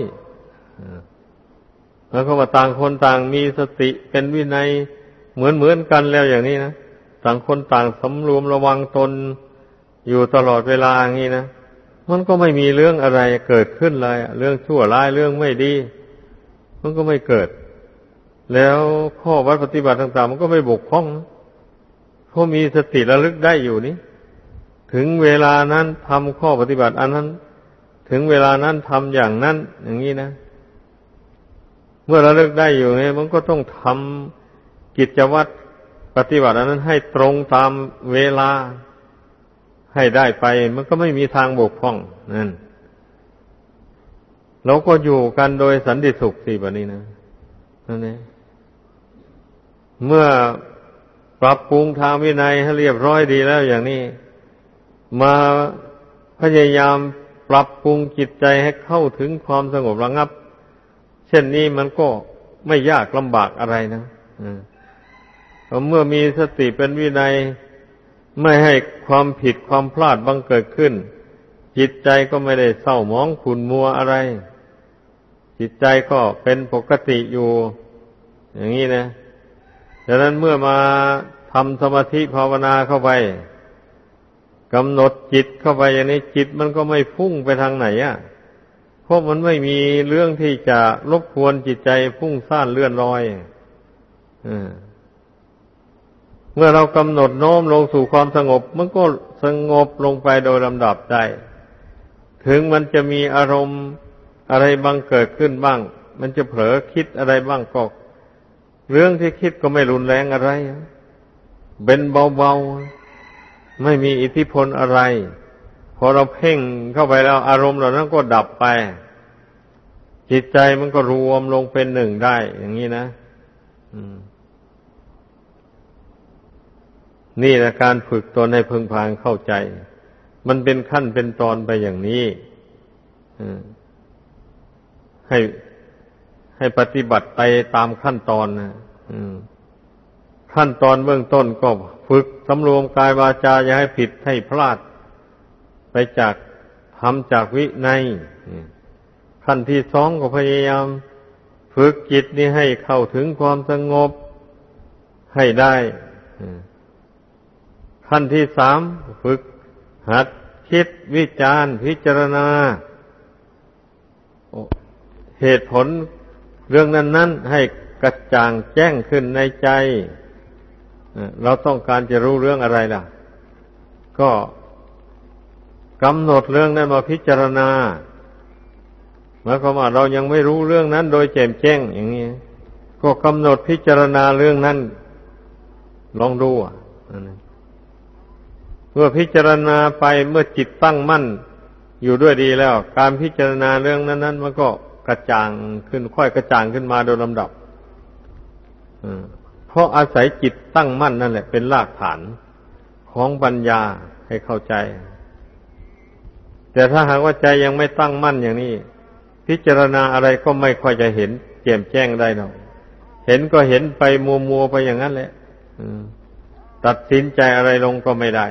S1: แล้วก็ว่าต่างคนต่างมีสติเป็นวินัยเหมือนกันแล้วอย่างนี้นะต่างคนต่างสำรวมระวังตนอยู่ตลอดเวลาอย่างนี้นะมันก็ไม่มีเรื่องอะไรเกิดขึ้นเลยเรื่องชั่วร้ายเรื่องไม่ดีมันก็ไม่เกิดแล้วข้อวัดปฏิบัติต่างๆมันก็ไม่บกพร่องเพราะมีสติระลึกได้อยู่นี้ถึงเวลานั้นทำข้อปฏิบัติอันนั้นถึงเวลานั้นทำอย่างนั้นอย่างนี้นะเมื่อระลึกได้อยู่เนี่ยมันก็ต้องทำกิจวัตรปฏิบัติอันนั้นให้ตรงตามเวลาให้ได้ไปมันก็ไม่มีทางบกพร่องนั่นเราก็อยู่กันโดยสันติสุขสิแบบนี้นะนั่นเองเมื่อปรับปรุงทางวินัยให้เรียบร้อยดีแล้วอย่างนี้มาพยายามปรับปรุงจิตใจให้เข้าถึงความสงบระงับเช่นนี้มันก็ไม่ยากลำบากอะไรนะเมื่อมีสติเป็นวินัยไม่ให้ความผิดความพลาดบังเกิดขึ้นจิตใจก็ไม่ได้เศร้าหมองขุ่นมัวอะไรจิตใจก็เป็นปกติอยู่อย่างนี้นะดังนั้นเมื่อมาทำสมาธิภาวนาเข้าไปกำหนดจิตเข้าไปอย่างนี้จิตมันก็ไม่พุ่งไปทางไหนเพราะมันไม่มีเรื่องที่จะรบกวนจิตใจพุ่งซ่านเลื่อนลอยเมื่อเรากำหนดโน้มลงสู่ความสงบมันก็สงบลงไปโดยลำดับได้ถึงมันจะมีอารมณ์อะไรบางเกิดขึ้นบ้างมันจะเผลอคิดอะไรบ้างก็เรื่องที่คิดก็ไม่รุนแรงอะไรเป็นเบาๆไม่มีอิทธิพลอะไรพอเราเพ่งเข้าไปแล้วอารมณ์เหล่านั้นก็ดับไปจิตใจมันก็รวมลงเป็นหนึ่งได้อย่างนี้นะนี่แหละการฝึกตนให้พึงพาเข้าใจมันเป็นขั้นเป็นตอนไปอย่างนี้ให้ปฏิบัติไปตามขั้นตอนนะขั้นตอนเบื้องต้นก็ฝึกสำรวมกายวาจาอย่าให้ผิดให้พลาดไปจากทำจากวินัยขั้นที่สองก็พยายามฝึกจิตนี้ให้เข้าถึงความสงบให้ได้ขั้นที่สามฝึกหัดคิดวิจารณ์พิจารณาเหตุผลเรื่องนั้นๆให้กระจ่างแจ้งขึ้นในใจเราต้องการจะรู้เรื่องอะไรล่ะก็กำหนดเรื่องนั้นมาพิจารณาหมายความว่าเรายังไม่รู้เรื่องนั้นโดยแจ่มแจ้งอย่างนี้ก็กำหนดพิจารณาเรื่องนั้นลองดูเมื่อพิจารณาไปเมื่อจิตตั้งมั่นอยู่ด้วยดีแล้วการพิจารณาเรื่องนั้นมันก็กระจ่างขึ้นค่อยกระจ่างขึ้นมาโดยลำดับเพราะอาศัยจิตตั้งมั่นนั่นแหละเป็นรากฐานของปัญญาให้เข้าใจแต่ถ้าหากว่าใจยังไม่ตั้งมั่นอย่างนี้พิจารณาอะไรก็ไม่ค่อยจะเห็นแจ่มแจ้งได้หรอกเห็นก็เห็นไปมัวๆไปอย่างนั้นแหละตัดสินใจอะไรลงก็ไม่ได้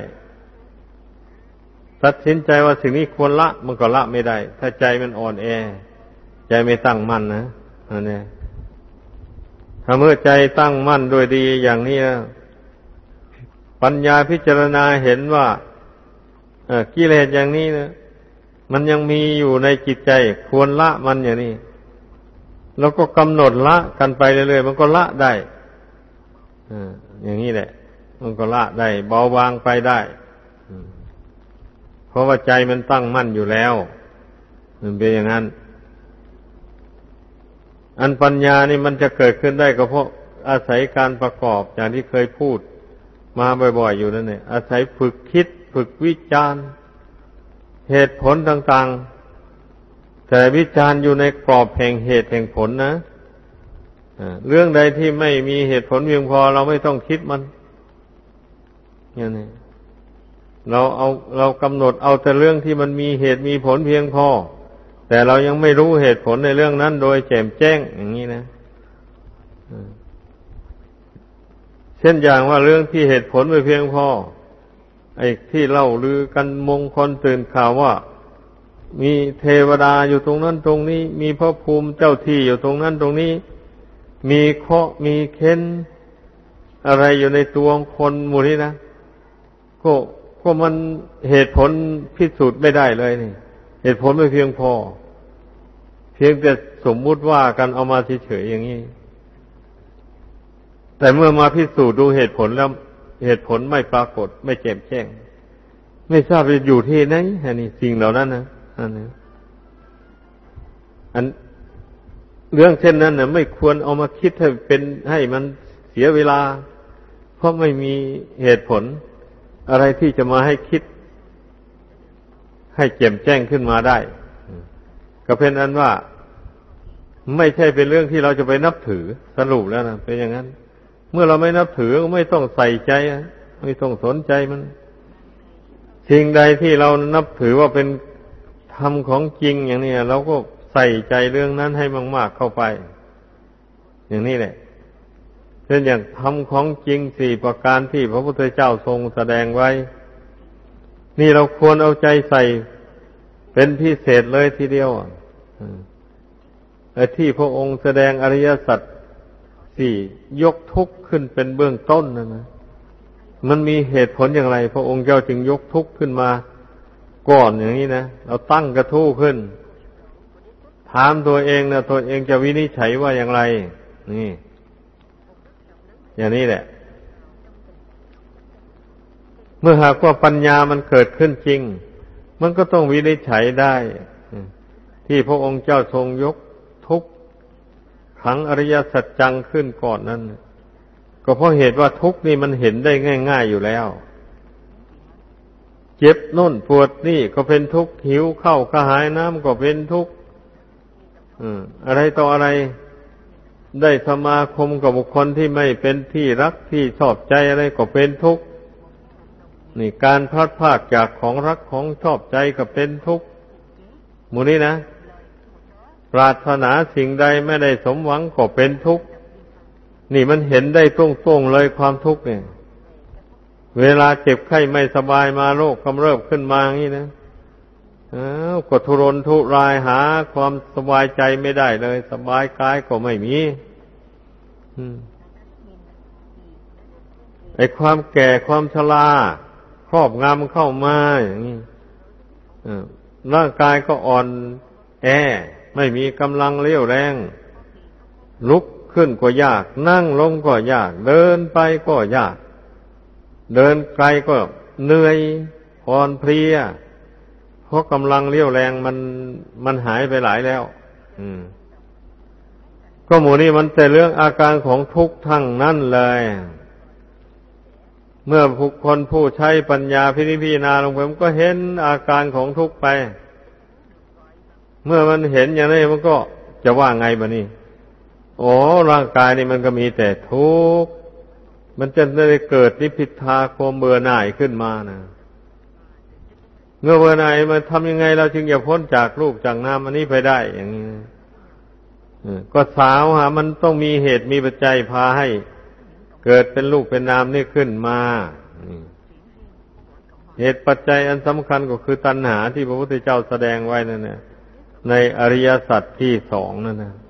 S1: ตัดสินใจว่าสิ่งนี้ควรละมันก็ละไม่ได้ถ้าใจมันอ่อนแอใจไม่ตั้งมั่นนะอันนี้ถ้าเมื่อใจตั้งมั่นโดยดีอย่างนี้นะปัญญาพิจารณาเห็นว่ากิเลสอย่างนี้นะมันยังมีอยู่ในจิตใจควรละมันอย่างนี้แล้วก็กำหนดละกันไปเรื่อยๆมันก็ละได้อย่างนี้แหละมันก็ละได้เบาบางไปได้เพราะว่าใจมันตั้งมั่นอยู่แล้วมันเป็นอย่างนั้นอันปัญญานี่มันจะเกิดขึ้นได้ก็เพราะอาศัยการประกอบอย่างที่เคยพูดมาบ่อยๆอยู่นั่นแหละอาศัยฝึกคิดฝึกวิจารณ์เหตุผลต่างๆแต่วิจารณ์อยู่ในกรอบแห่งเหตุแห่งผลนะเรื่องใดที่ไม่มีเหตุผลเพียงพอเราไม่ต้องคิดมันอย่างนี้เรากำหนดเอาแต่เรื่องที่มันมีเหตุมีผลเพียงพอแต่เรายังไม่รู้เหตุผลในเรื่องนั้นโดยแจ่มแจ้งอย่างนี้นะเช่นอย่างว่าเรื่องที่เหตุผลไม่เพียงพอไอ้ที่เล่าลือกันมงคลตื่นข่าวว่ามีเทวดาอยู่ตรงนั้นตรงนี้มีพระภูมิเจ้าที่อยู่ตรงนั้นตรงนี้มีเคราะห์มีเค้นอะไรอยู่ในตัวคนหมู่นี้นะก็มันเหตุผลพิสูจน์ไม่ได้เลยนี่เหตุผลไม่เพียงพอเพียงแต่สมมุติว่ากันเอามาเฉยๆอย่างนี้แต่เมื่อมาพิสูจน์ดูเหตุผลแล้วเหตุผลไม่ปรากฏไม่แจ่มแจ้งไม่ทราบจะอยู่ที่ไหนอันนี้สิ่งเหล่านั้นนะอันเรื่องเช่นนั้นนะไม่ควรเอามาคิดให้มันเสียเวลาเพราะไม่มีเหตุผลอะไรที่จะมาให้คิดให้แจ่มแจ้งขึ้นมาได้ก็เป็นอันว่าไม่ใช่เป็นเรื่องที่เราจะไปนับถือสรุปแล้วนะเป็นอย่างนั้นเมื่อเราไม่นับถือก็ไม่ต้องใส่ใจไม่ต้องสนใจมันสิ่งใดที่เรานับถือว่าเป็นธรรมของจริงอย่างนี้เราก็ใส่ใจเรื่องนั้นให้มากๆเข้าไปอย่างนี้แหละเช่นอย่างธรรมของจริง4ประการที่พระพุทธเจ้าทรงแสดงไว้นี่เราควรเอาใจใส่เป็นพิเศษเลยทีเดียวที่พระองค์แสดงอริยสัจ4ยกทุกข์ขึ้นเป็นเบื้องต้นนะมันมีเหตุผลอย่างไรพระองค์เจ้าจึงยกทุกข์ขึ้นมาก่อนอย่างนี้นะเราตั้งกระทู้ขึ้นถามตัวเองนะตัวเองจะวินิจฉัยว่าอย่างไรนี่อย่างนี้แหละเมื่อหากว่าปัญญามันเกิดขึ้นจริงมันก็ต้องวินิจฉัยได้ที่พระองค์เจ้าทรงยกทุกข์ขังอริยสัจจังขึ้นก่อนนั้นก็เพราะเหตุว่าทุกข์นี่มันเห็นได้ง่ายๆอยู่แล้วเจ็บโน่นปวดนี่ก็เป็นทุกข์หิวข้าวกระหายน้ำก็เป็นทุกข์อะไรต่ออะไรได้สมาคมกับบุคคลที่ไม่เป็นที่รักที่ชอบใจอะไรก็เป็นทุกข์นี่การพลัดพรากจากของรักของชอบใจก็เป็นทุกข์หมู่นี้นะปรารถนาสิ่งใดไม่ได้สมหวังก็เป็นทุกข์นี่มันเห็นได้ตรงๆเลยความทุกข์เนี่ยเวลาเจ็บไข้ไม่สบายมาโรคกำเริบขึ้นมาอย่างนี้นะก็ทุรนทุรายหาความสบายใจไม่ได้เลยสบายกายก็ไม่มีไอ้ความแก่ความชราครอบงำเข้ามาอย่างนี้ร่างกายก็อ่อนแอไม่มีกำลังเรี่ยวแรงลุกขึ้นก็ยากนั่งลงก็ยากเดินไปก็ยากเดินไกลก็เหนื่อยอ่อนเพลียเพราะกำลังเรี่ยวแรงมันหายไปหลายแล้วก็หมู่นี้มันแต่เรื่องอาการของทุกข์ทั้งนั้นเลยเมื่อบุคคลผู้ใช้ปัญญาพิจารณาลงไปมันก็เห็นอาการของทุกข์ไปเมื่อมันเห็นอย่างนี้มันก็จะว่าไงบะนี่ร่างกายนี่มันก็มีแต่ทุกข์มันจะได้เกิดนิพพิทาความเบื่อหน่ายขึ้นมานะเมื่อเบื่อหน่ายมันทำยังไงเราจึงจะพ้นจากรูปจากนามอันนี้ไปได้อย่างนี้ก็สาวมันต้องมีเหตุมีปัจจัยพาให้เกิดเป็นรูปเป็นนามนี่ขึ้นมาเหตุปัจจัยอันสำคัญก็คือตัณหาที่พระพุทธเจ้าแสดงไว้นั่นนะในอริยสัจที่2นั่นนะ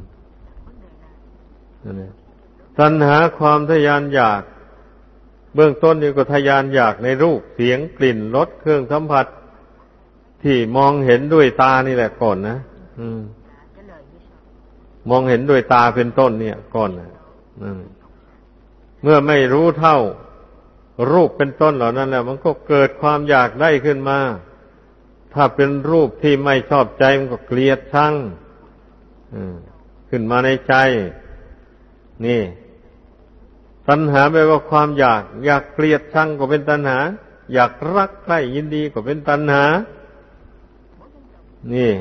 S1: ตัณหาความทะยานอยากเบื้องต้นนี่ก็ทะยานอยากในรูปเสียงกลิ่นรสเครื่องสัมผัสที่มองเห็นด้วยตานี่แหละก่อนนะมองเห็นด้วยตาเป็นต้นเนี่ยก่อนเมื่อไม่รู้เท่ารูปเป็นต้นเหล่านั้นแล้วมันก็เกิดความอยากได้ขึ้นมาถ้าเป็นรูปที่ไม่ชอบใจมันก็เกลียดชังขึ้นมาในใจนี่ตัณหาแปลว่าความอยากเกลียดชังก็เป็นตัณหาอยากรักใคร่ยินดีก็เป็นตัณหานี่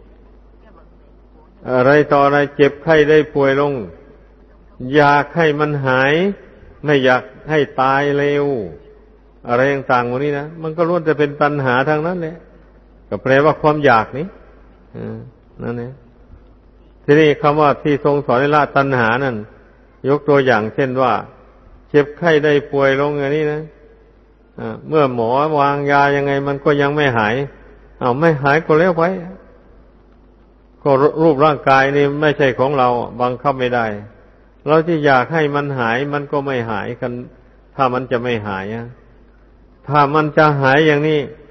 S1: อะไรต่ออะไรเจ็บไข้ได้ป่วยลงอยากให้มันหายไม่อยากให้ตายเร็วอะไรต่างๆพวกนี้นะมันก็ล้วนจะเป็นตัณหาทางนั้นแหละก็แปลว่าความอยากนี้นั่นเองทีนี้คำว่าที่ทรงสอนให้ละตัณหานั่นยกตัวอย่างเช่นว่าเจ็บไข้ได้ป่วยลงอย่างนี้นะเมื่อหมอวางยายังไงมันก็ยังไม่หายไม่หายก็แล้วไปก็รูปร่างกายนี่ไม่ใช่ของเราบังคับไม่ได้เราที่อยากให้มันหายมันก็ไม่หายกันถ้ามันจะไม่หายถ้ามันจะหายอย่างนี้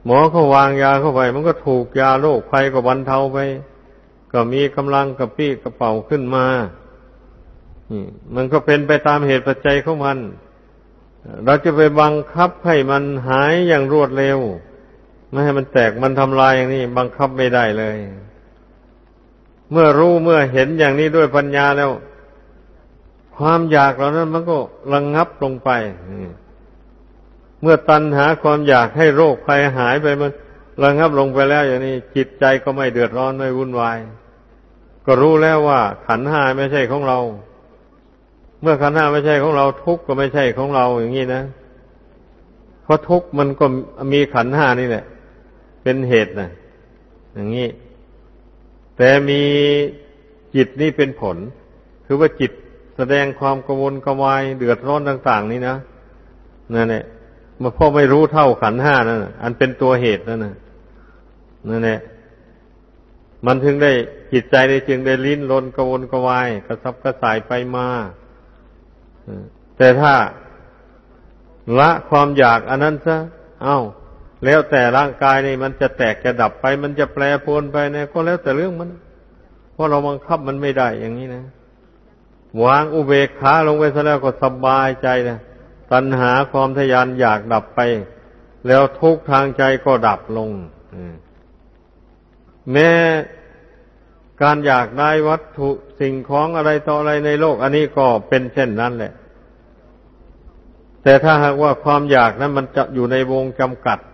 S1: หมอเขาวางยาเข้าไปมันก็ถูกยาโรคภัยก็บรรเทาไปก็มีกำลังกระปรี้กระเป๋าขึ้นมามันก็เป็นไปตามเหตุปัจจัยของมันเราจะไปบังคับให้มันหายอย่างรวดเร็วไม่ให้มันแตกมันทำลายอย่างนี้บังคับไม่ได้เลยเมื่อรู้เมื่อเห็นอย่างนี้ด้วยปัญญาแล้วความอยากเหล่านั้นมันก็ระงับลงไปเมื่อตัณหาความอยากให้โรคภัยหายไปมันระงับลงไปแล้วอย่างนี้จิตใจก็ไม่เดือดร้อนไม่วุ่นวายก็รู้แล้วว่าขันธ์ห้าไม่ใช่ของเราเมื่อขันธ์ห้าไม่ใช่ของเราทุกข์ก็ไม่ใช่ของเราอย่างนี้นะเพราะทุกข์มันก็มีขันธ์ห้านี่แหละเป็นเหตุนะอย่างนี้แต่มีจิตนี่เป็นผลคือว่าจิตแสดงความกังวลกระวายเดือดร้อนต่างๆนี่นะนั่นแหละมาพ่อไม่รู้เท่าขันธ์ห้านั่นอันเป็นตัวเหตุนั่นแหละมันถึงได้จิตใจได้จึงได้ลิ้นรนกระวนกระวายกระสับกระส่ายไปมาแต่ถ้าละความอยากอันนั้นซะแล้วแต่ร่างกายนี่มันจะแตกจะดับไปมันจะแปรปรวนไปเนี่ยก็แล้วแต่เรื่องมันเพราะเราบังคับมันไม่ได้อย่างนี้นะวางอุเบกขาลงไปซะแล้วก็สบายใจนะตัณหาความทยานอยากดับไปแล้วทุกข์ทางใจก็ดับลงแม้การอยากได้วัตถุสิ่งของอะไรต่ออะไรในโลกอันนี้ก็เป็นเช่นนั้นแหละแต่ถ้าหากว่าความอยากนั้นมันจะอยู่ในวงจำกัด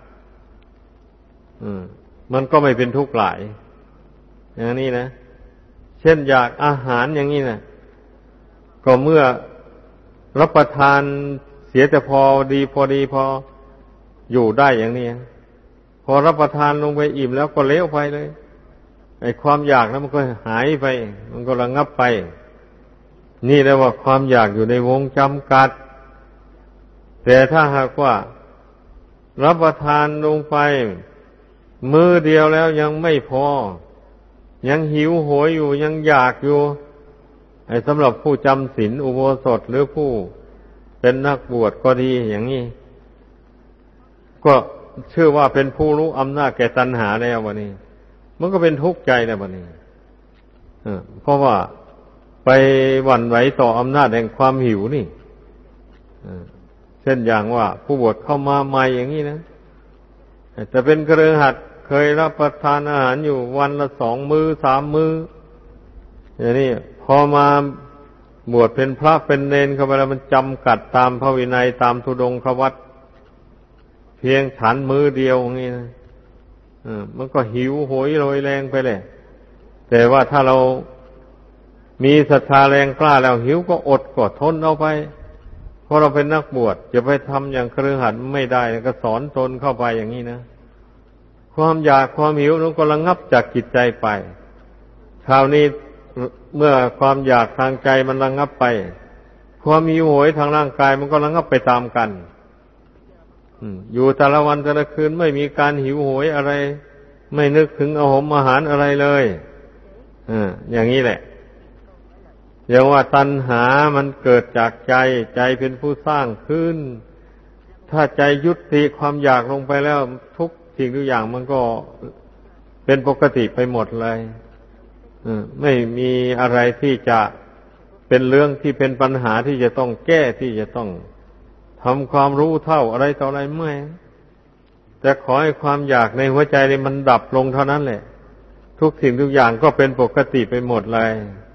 S1: มันก็ไม่เป็นทุกข์หลายอย่างนี้นะเช่นอยากอาหารอย่างนี้นะก็เมื่อรับประทานเสียแต่พอดีพออยู่ได้อย่างนี้พอรับประทานลงไปอิ่มแล้วก็เลี้ยวไปเลยไอ้ความอยากนั้นมันก็หายไปมันก็ระงับไปนี่เรียกว่าความอยากอยู่ในวงจำกัดแต่ถ้าหากว่ารับประทานลงไปมื้อเดียวแล้วยังไม่พอยังหิวโหยอยู่ยังอยากอยู่ไอ้สำหรับผู้จำศีลอุโบสถหรือผู้เป็นนักบวชก็ดีอย่างนี้ก็ชื่อว่าเป็นผู้รู้อำนาจแก่ตัณหาแล้ววันนี้มันก็เป็นทุกข์ใจแล้ววันนี้เพราะว่าไปหวั่นไหวต่ออำนาจแห่งความหิวนี่เช่นอย่างว่าผู้บวชเข้ามาใหม่อย่างนี้นะแต่เป็นคฤหัสถ์เคยรับประทานอาหารอยู่วันละ2 มื้อ3 มื้ออย่างนี้พอมาบวชเป็นพระเป็นเณรเข้าไปแล้วมันจำกัดตามพระวินัยตามธุดงควัตรเพียงฉันมื้อเดียวอย่างนี้นะมันก็หิวโหยโรยแรงไปเลยแต่ว่าถ้าเรามีศรัทธาแรงกล้าแล้วหิวก็อดก็ทนเอาไปเพราะเราเป็นนักบวชจะไปทำอย่างคฤหัสถ์ไม่ได้ก็สอนตนเข้าไปอย่างนี้นะความอยากความหิวนั้นก็ระงับจากจิตใจไปคราวนี้เมื่อความอยากทางใจมันระงับไปความหิวโหยทางร่างกายมันก็ระงับไปตามกันอยู่แต่ละวันแต่ละคืนไม่มีการหิวโหยอะไรไม่นึกถึงอาหารอะไรเลยอย่างนี้แหละอย่างว่าตัณหามันเกิดจากใจเป็นผู้สร้างขึ้นถ้าใจยุติความอยากลงไปแล้วทุกสิ่งทุกอย่างมันก็เป็นปกติไปหมดเลยไม่มีอะไรที่จะเป็นเรื่องที่เป็นปัญหาที่จะต้องแก้ที่จะต้องทำความรู้เท่าอะไรต่ออะไรไม่แต่ขอให้ความอยากในหัวใจนี่มันดับลงเท่านั้นแหละทุกสิ่งทุกอย่างก็เป็นปกติไปหมดเลย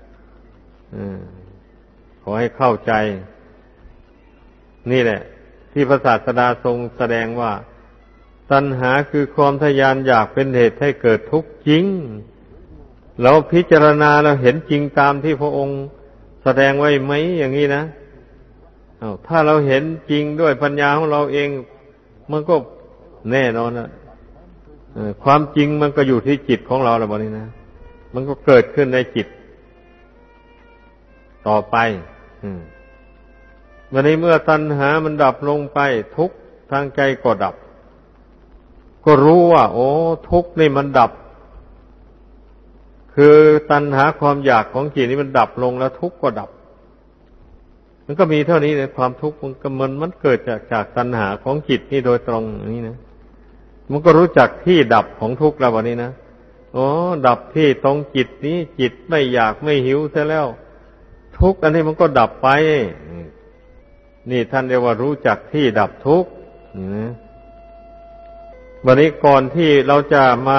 S1: ขอให้เข้าใจนี่แหละที่พระศาสดาทรงแสดงว่าตัณหาคือความทยานอยากเป็นเหตุให้เกิดทุกข์จริงเราพิจารณาเราเห็นจริงตามที่พระองค์แสดงไว้ไหมอย่างนี้นะถ้าเราเห็นจริงด้วยปัญญาของเราเองมันก็แน่นอนนะความจริงมันก็อยู่ที่จิตของเราแล้วบัดนี้นะมันก็เกิดขึ้นในจิตต่อไปวันนี้เมื่อตัณหามันดับลงไปทุกข์ทางใจก็ดับก็รู้ว่าโอ้ทุกข์นี่มันดับคือตัณหาความอยากของจิตนี่มันดับลงแล้วทุกข์ก็ดับมันก็มีเท่านี้เลยความทุกข์มันเกิดจากตัณหาของจิตนี่โดยตรงอย่างนี้นะมันก็รู้จักที่ดับของทุกข์แล้ววันนี้นะอ๋อดับที่ตรงจิตนี้จิตไม่อยากไม่หิวเสียแล้วทุกข์อันนี้มันก็ดับไปนี่ท่านเรียกว่ารู้จักที่ดับทุกข์วันนี้ก่อนที่เราจะมา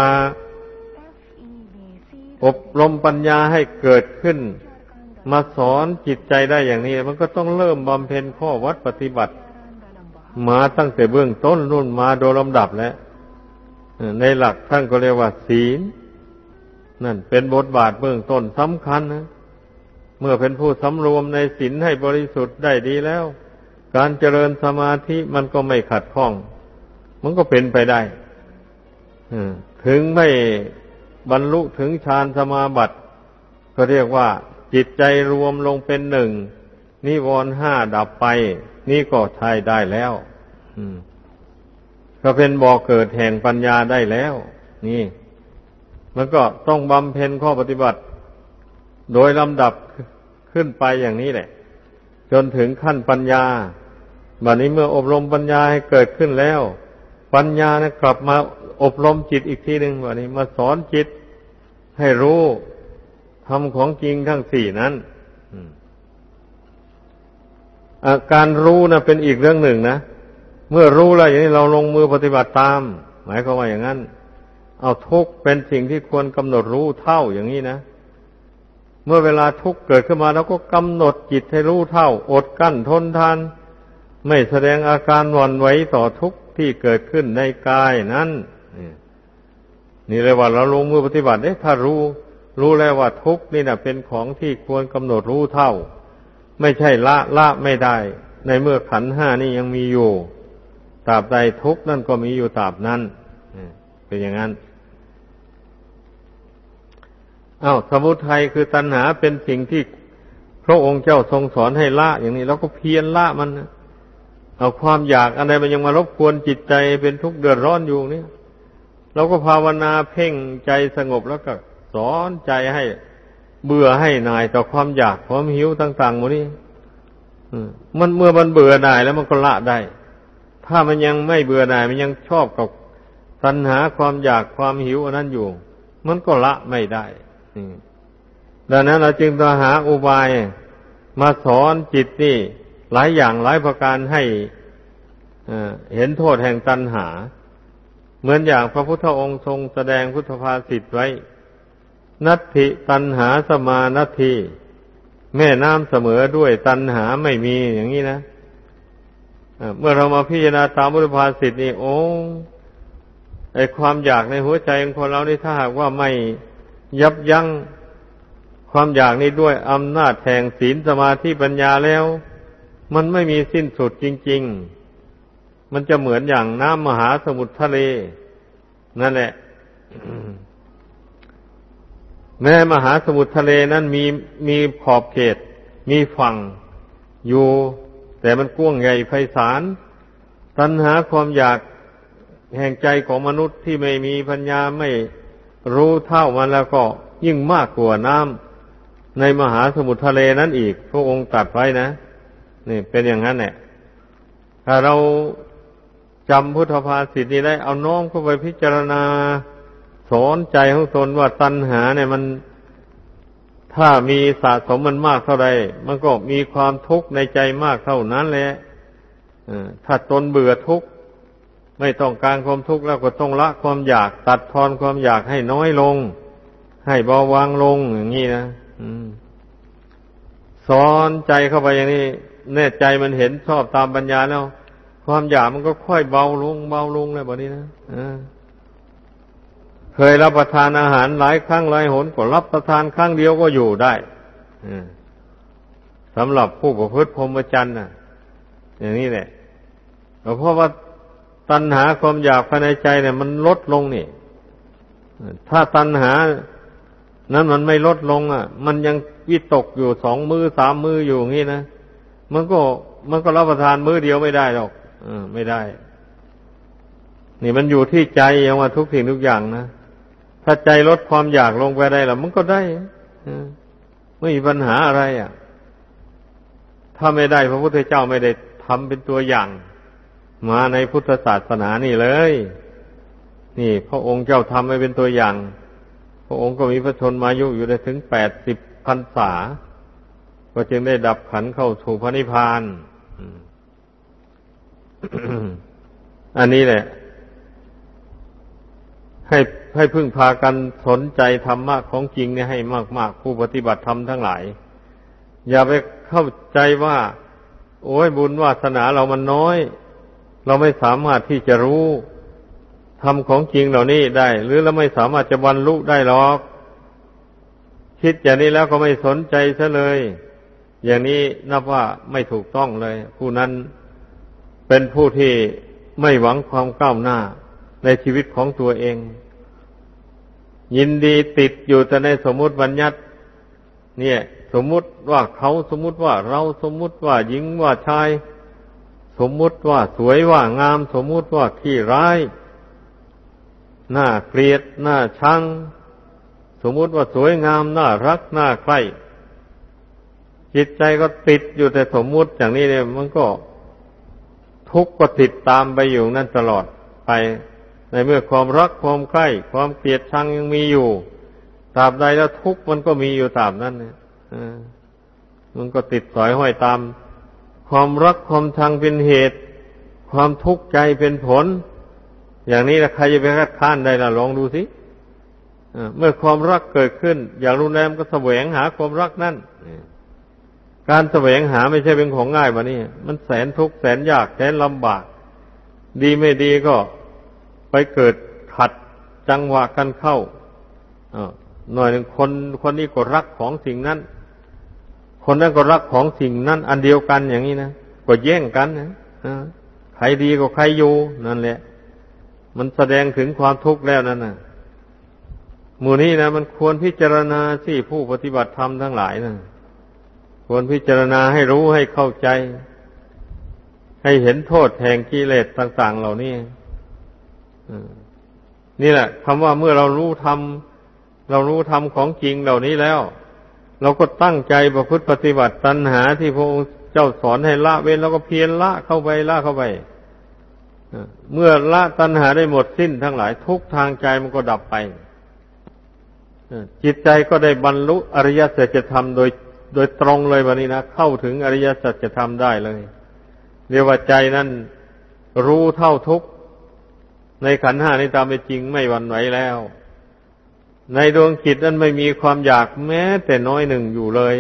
S1: อบรมปัญญาให้เกิดขึ้นมาสอนจิตใจได้อย่างนี้มันก็ต้องเริ่มบำเพ็ญข้อวัดปฏิบัติมาตั้งแต่เบื้องต้นนู่นมาโดยลำดับแล้วในหลักท่านก็เรียกว่าศีลนั่นเป็นบทบาทเบื้องต้นสำคัญนะเมื่อเป็นผู้สำรวมในศีลให้บริสุทธิ์ได้ดีแล้วการเจริญสมาธิมันก็ไม่ขัดข้องมันก็เป็นไปได้ถึงไม่บรรลุถึงฌานสมาบัติก็เรียกว่าจิตใจรวมลงเป็นหนึ่งนิวรณ์ห้าดับไปนี่ก็ใช้ได้แล้วก็เป็นบ่อเกิดแห่งปัญญาได้แล้วนี่มันก็ต้องบำเพ็ญข้อปฏิบัติโดยลำดับขึ้นไปอย่างนี้แหละจนถึงขั้นปัญญาบัดนี้เมื่ออบรมปัญญาให้เกิดขึ้นแล้วปัญญานะกลับมาอบรมจิตอีกทีหนึ่งบัดนี้มาสอนจิตให้รู้ธรรมของจริงทั้งสี่นั้นการรู้นะเป็นอีกเรื่องหนึ่งนะเมื่อรู้แล้วอย่างนี้เราลงมือปฏิบัติตามหมายความว่าอย่างนั้นเอาทุกข์เป็นสิ่งที่ควรกำหนดรู้เท่าอย่างนี้นะเมื่อเวลาทุกข์เกิดขึ้นมาเราก็กำหนดจิตให้รู้เท่าอดกั้นทนทานไม่แสดงอาการหวั่นไหวต่อทุกข์ที่เกิดขึ้นในกายนั้นนี่เลยว่าเราลงมือปฏิบัติถ้ารู้แล้วว่าทุกข์นี่นะเป็นของที่ควรกำหนดรู้เท่าไม่ใช่ละไม่ได้ในเมื่อขันธ์ห้านี่ยังมีอยู่ตราบใดทุกข์นั่นก็มีอยู่ตราบนั้นเป็นอย่างนั้นสมุทัยคือตัณหาเป็นสิ่งที่พระองค์เจ้าทรงสอนให้ละอย่างนี้เราก็เพียรละมันนะเอาความอยากอะไรมันยังมารบกวนจิตใจเป็นทุกข์เดือดร้อนอยู่เนี่ยเราก็ภาวนาเพ่งใจสงบแล้วก็สอนใจให้เบื่อให้หน่ายต่อความอยากความหิวต่างๆหมดนี้มันเมื่อมันเบื่อหน่ายแล้วมันก็ละได้ถ้ามันยังไม่เบื่อหน่ายมันยังชอบกับตัณหาความอยากความหิวอันนั้นอยู่มันก็ละไม่ได้ดังนั้นเราจึงต้องหาอุบายมาสอนจิตนี่หลายอย่างหลายประการให้เห็นโทษแห่งตัณหาเหมือนอย่างพระพุทธองค์ทรงแสดงพุทธภาษิตไว้นัตถิตัณหาสมานัตถิแม่น้ำเสมอด้วยตัณหาไม่มีอย่างนี้นะเมื่อเรามาพิจารณาตามพุทธภาษิตนี่ไอความอยากในหัวใจของคนเรานี่ถ้าหากว่าไม่ยับยั้งความอยากนี้ด้วยอำนาจแห่งศีลสมาธิปัญญาแล้วมันไม่มีสิ้นสุดจริงๆมันจะเหมือนอย่างน้ำมหาสมุทรทะเลนั่นแหละ แม้มหาสมุทรทะเลนั้นมีขอบเขตมีฝั่งอยู่แต่มันกว้างใหญ่ไพศาลตัณหาความอยากแห่งใจของมนุษย์ที่ไม่มีปัญญาไม่รู้เท่ามันแล้วก็ยิ่งมากกว่าน้ำในมหาสมุทรทะเลนั้นอีกพระองค์ตรัสไว้นะนี่เป็นอย่างนั้นแหละถ้าเราจำพุทธภาษิตนี้ได้เอาน้อมเข้าไปพิจารณาสอนใจของตนว่าตัณหาเนี่ยมันถ้ามีสะสมมันมากเท่าใดมันก็มีความทุกข์ในใจมากเท่านั้นแหละถ้าตนเบื่อทุกข์ไม่ต้องการความทุกข์แล้วก็ต้องละความอยากตัดทอนความอยากให้น้อยลงให้เบาบางลงอย่างนี้นะสอนใจเข้าไปอย่างนี้แน่ใจมันเห็นชอบตามปัญญาแล้วความอยากมันก็ค่อยเบาลงเลยแบบนี้นะเคยรับประทานอาหารหลายครั้งหลายหนก็รับประทานครั้งเดียวก็อยู่ได้สำหรับผู้ประพฤติพรหมจรรย์น่ะอย่างนี้แหละเพราะว่าตัณหาความอยากภายในใจเนี่ยมันลดลงนี่ถ้าตัณหานั้นมันไม่ลดลงมันยังวิตกอยู่2 มื้อ 3 มื้ออยู่อย่างนี้นะมันก็รับประทานมื้อเดียวไม่ได้หรอกไม่ได้นี่มันอยู่ที่ใจอย่างว่าทุกสิ่งทุกอย่างนะถ้าใจลดความอยากลงไปได้แล้วมันก็ได้ไม่มีปัญหาอะไรถ้าไม่ได้พระพุทธเจ้าไม่ได้ทำเป็นตัวอย่างมาในพุทธศาสนานี่เลยนี่พระองค์เจ้าทำให้เป็นตัวอย่างพระองค์ก็มีพระชนมายุอยู่ได้ถึง80 พรรษาก็จึงได้ดับขันธ์เข้าสู่พระนิพพาน อันนี้แหละให้พึ่งพากันสนใจธรรมะของจริงเนี่ยให้มากๆผู้ปฏิบัติธรรมทั้งหลายอย่าไปเข้าใจว่าโอ้ยบุญวาสนาเรามันน้อยเราไม่สามารถที่จะรู้ธรรมของจริงเหล่านี้ได้หรือเราไม่สามารถจะบรรลุได้หรอกคิดอย่างนี้แล้วก็ไม่สนใจซะเลยอย่างนี้นับว่าไม่ถูกต้องเลยผู้นั้นเป็นผู้ที่ไม่หวังความก้าวหน้าในชีวิตของตัวเองยินดีติดอยู่แต่ในสมมุติบัญญัติเนี่ยสมมุติว่าเขาสมมุติว่าเราสมมุติว่าหญิงว่าชายสมมุติว่าสวยว่างามสมมุติว่าขี้ร้ายน่าเกลียดน่าชังสมมุติว่าสวยงามน่ารักน่าใคร่จิตใจก็ติดอยู่แต่สมมุติอย่างนี้เนี่ยมันก็ทุกข์ก็ติดตามไปอยู่นั่นตลอดไปในเมื่อความรักความใคร่ความเกลียดชังยังมีอยู่ตราบใดแล้วทุกข์มันก็มีอยู่ตราบนั้นเนี่ยมันก็ติดสอยห้อยตามความรักความชังเป็นเหตุความทุกข์ใจเป็นผลอย่างนี้ละใครจะไปคัดค้านได้ล่ะลองดูสิเมื่อความรักเกิดขึ้นอย่างรุนแรงก็แสวงหาความรักนั่นการแสวงหาไม่ใช่เป็นของง่ายวะนี่มันแสนทุกข์แสนยากแสนลำบากดีไม่ดีก็ไปเกิดขัดจังหวะกันเข้าหน่อยหนึ่งคนนี้ก็รักของสิ่งนั้นคนนั้นก็รักของสิ่งนั้นอันเดียวกันอย่างนี้นะก็แย่งกันนะใครดีก็ใครอยู่นั่นแหละมันแสดงถึงความทุกข์แล้วนั่นน่ะหมู่นี้นะมันควรพิจารณาสิผู้ปฏิบัติธรรมทั้งหลายนะควรพิจารณาให้รู้ให้เข้าใจให้เห็นโทษแห่งกิเลสต่างๆเหล่านี้นี่แหละคำว่าเมื่อเรารู้ธรรมของจริงเหล่านี้แล้วเราก็ตั้งใจประพฤติปฏิบัติตัณหาที่พระองค์เจ้าสอนให้ละเว้นแล้วก็เพียรละเข้าไปเมื่อละตัณหาได้หมดสิ้นทั้งหลายทุกทางใจมันก็ดับไปจิตใจก็ได้บรรลุอริยสัจธรรมโดยตรงเลยวันนี้นะเข้าถึงอริยสัจธรรมได้เลยเรียกว่าใจนั้นรู้เท่าทุกข์ในขันธ์ห้านี้ตามเป็นจริงไม่หวั่นไหวแล้วในดวงจิตนั้นไม่มีความอยากแม้แต่น้อยหนึ่งอยู่เลย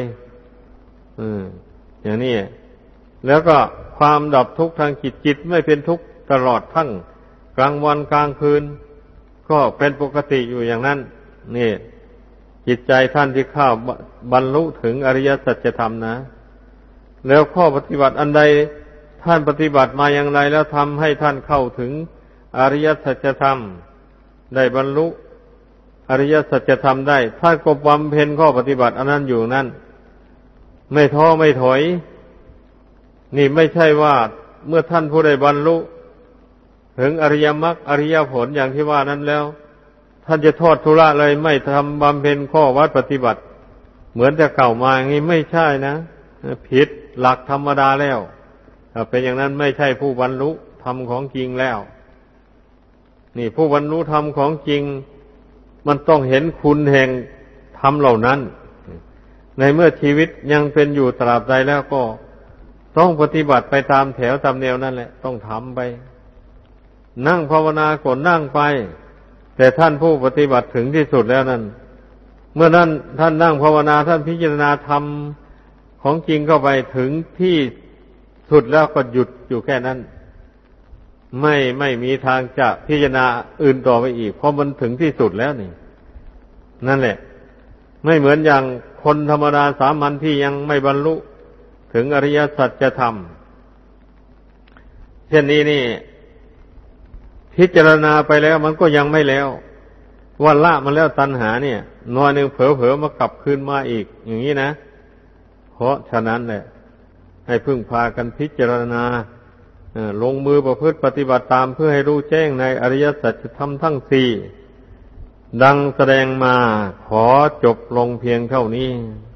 S1: อย่างนี้แล้วก็ความดับทุกข์ทางจิตไม่เป็นทุกข์ตลอดทั้งกลางวันกลางคืนก็เป็นปกติอยู่อย่างนั้นนี่จิตใจท่านที่เข้าบรรลุถึงอริยสัจธรรมนะแล้วข้อปฏิบัติอันใดท่านปฏิบัติมาอย่างไรแล้วทำให้ท่านเข้าถึงอริยสัจธรรมได้บรรลุอริยสัจธรรมได้ท่านก็บำเพ็ญข้อปฏิบัติอันนั้นอยู่นั่นไม่ท้อไม่ถอยนี่ไม่ใช่ว่าเมื่อท่านผู้ใดบรรลุถึงอริยมรรคอริยผลอย่างที่ว่านั้นแล้วท่านจะทอดทุระเลยไม่ทำบำเพ็ญข้อวัดปฏิบัติเหมือนแต่เก่ามาอย่างนี้ไม่ใช่นะผิดหลักธรรมดาแล้วถ้าเป็นอย่างนั้นไม่ใช่ผู้บรรลุธรรมของจริงแล้วนี่ผู้บรรลุธรรมของจริงมันต้องเห็นคุณแห่งธรรมเหล่านั้นในเมื่อชีวิตยังเป็นอยู่ตราบใดแล้วก็ต้องปฏิบัติไปตามแถวตามแนวนั่นแหละต้องทำไปนั่งภาวนาก็นั่งไปแต่ท่านผู้ปฏิบัติถึงที่สุดแล้วนั้นเมื่อนั้นท่านนั่งภาวนาท่านพิจารณาธรรมของจริงเข้าไปถึงที่สุดแล้วก็หยุดอยู่แค่นั้นไม่มีทางจะพิจารณาอื่นต่อไปอีกเพราะมันถึงที่สุดแล้วนี่นั่นแหละไม่เหมือนอย่างคนธรรมดาสามัญที่ยังไม่บรรลุถึงอริยสัจธรรมเช่นนี้นี่พิจารณาไปแล้วมันก็ยังไม่แล้วว่าละมันแล้วตัณหาเนี่ยน้อยนึงเผลอๆมากลับคืนมาอีกอย่างนี้นะเพราะฉะนั้นแหละให้พึ่งพากันพิจารณาลงมือประพฤติปฏิบัติตามเพื่อให้รู้แจ้งในอริยสัจธรรมทั้งสี่ดังแสดงมาขอจบลงเพียงเท่านี้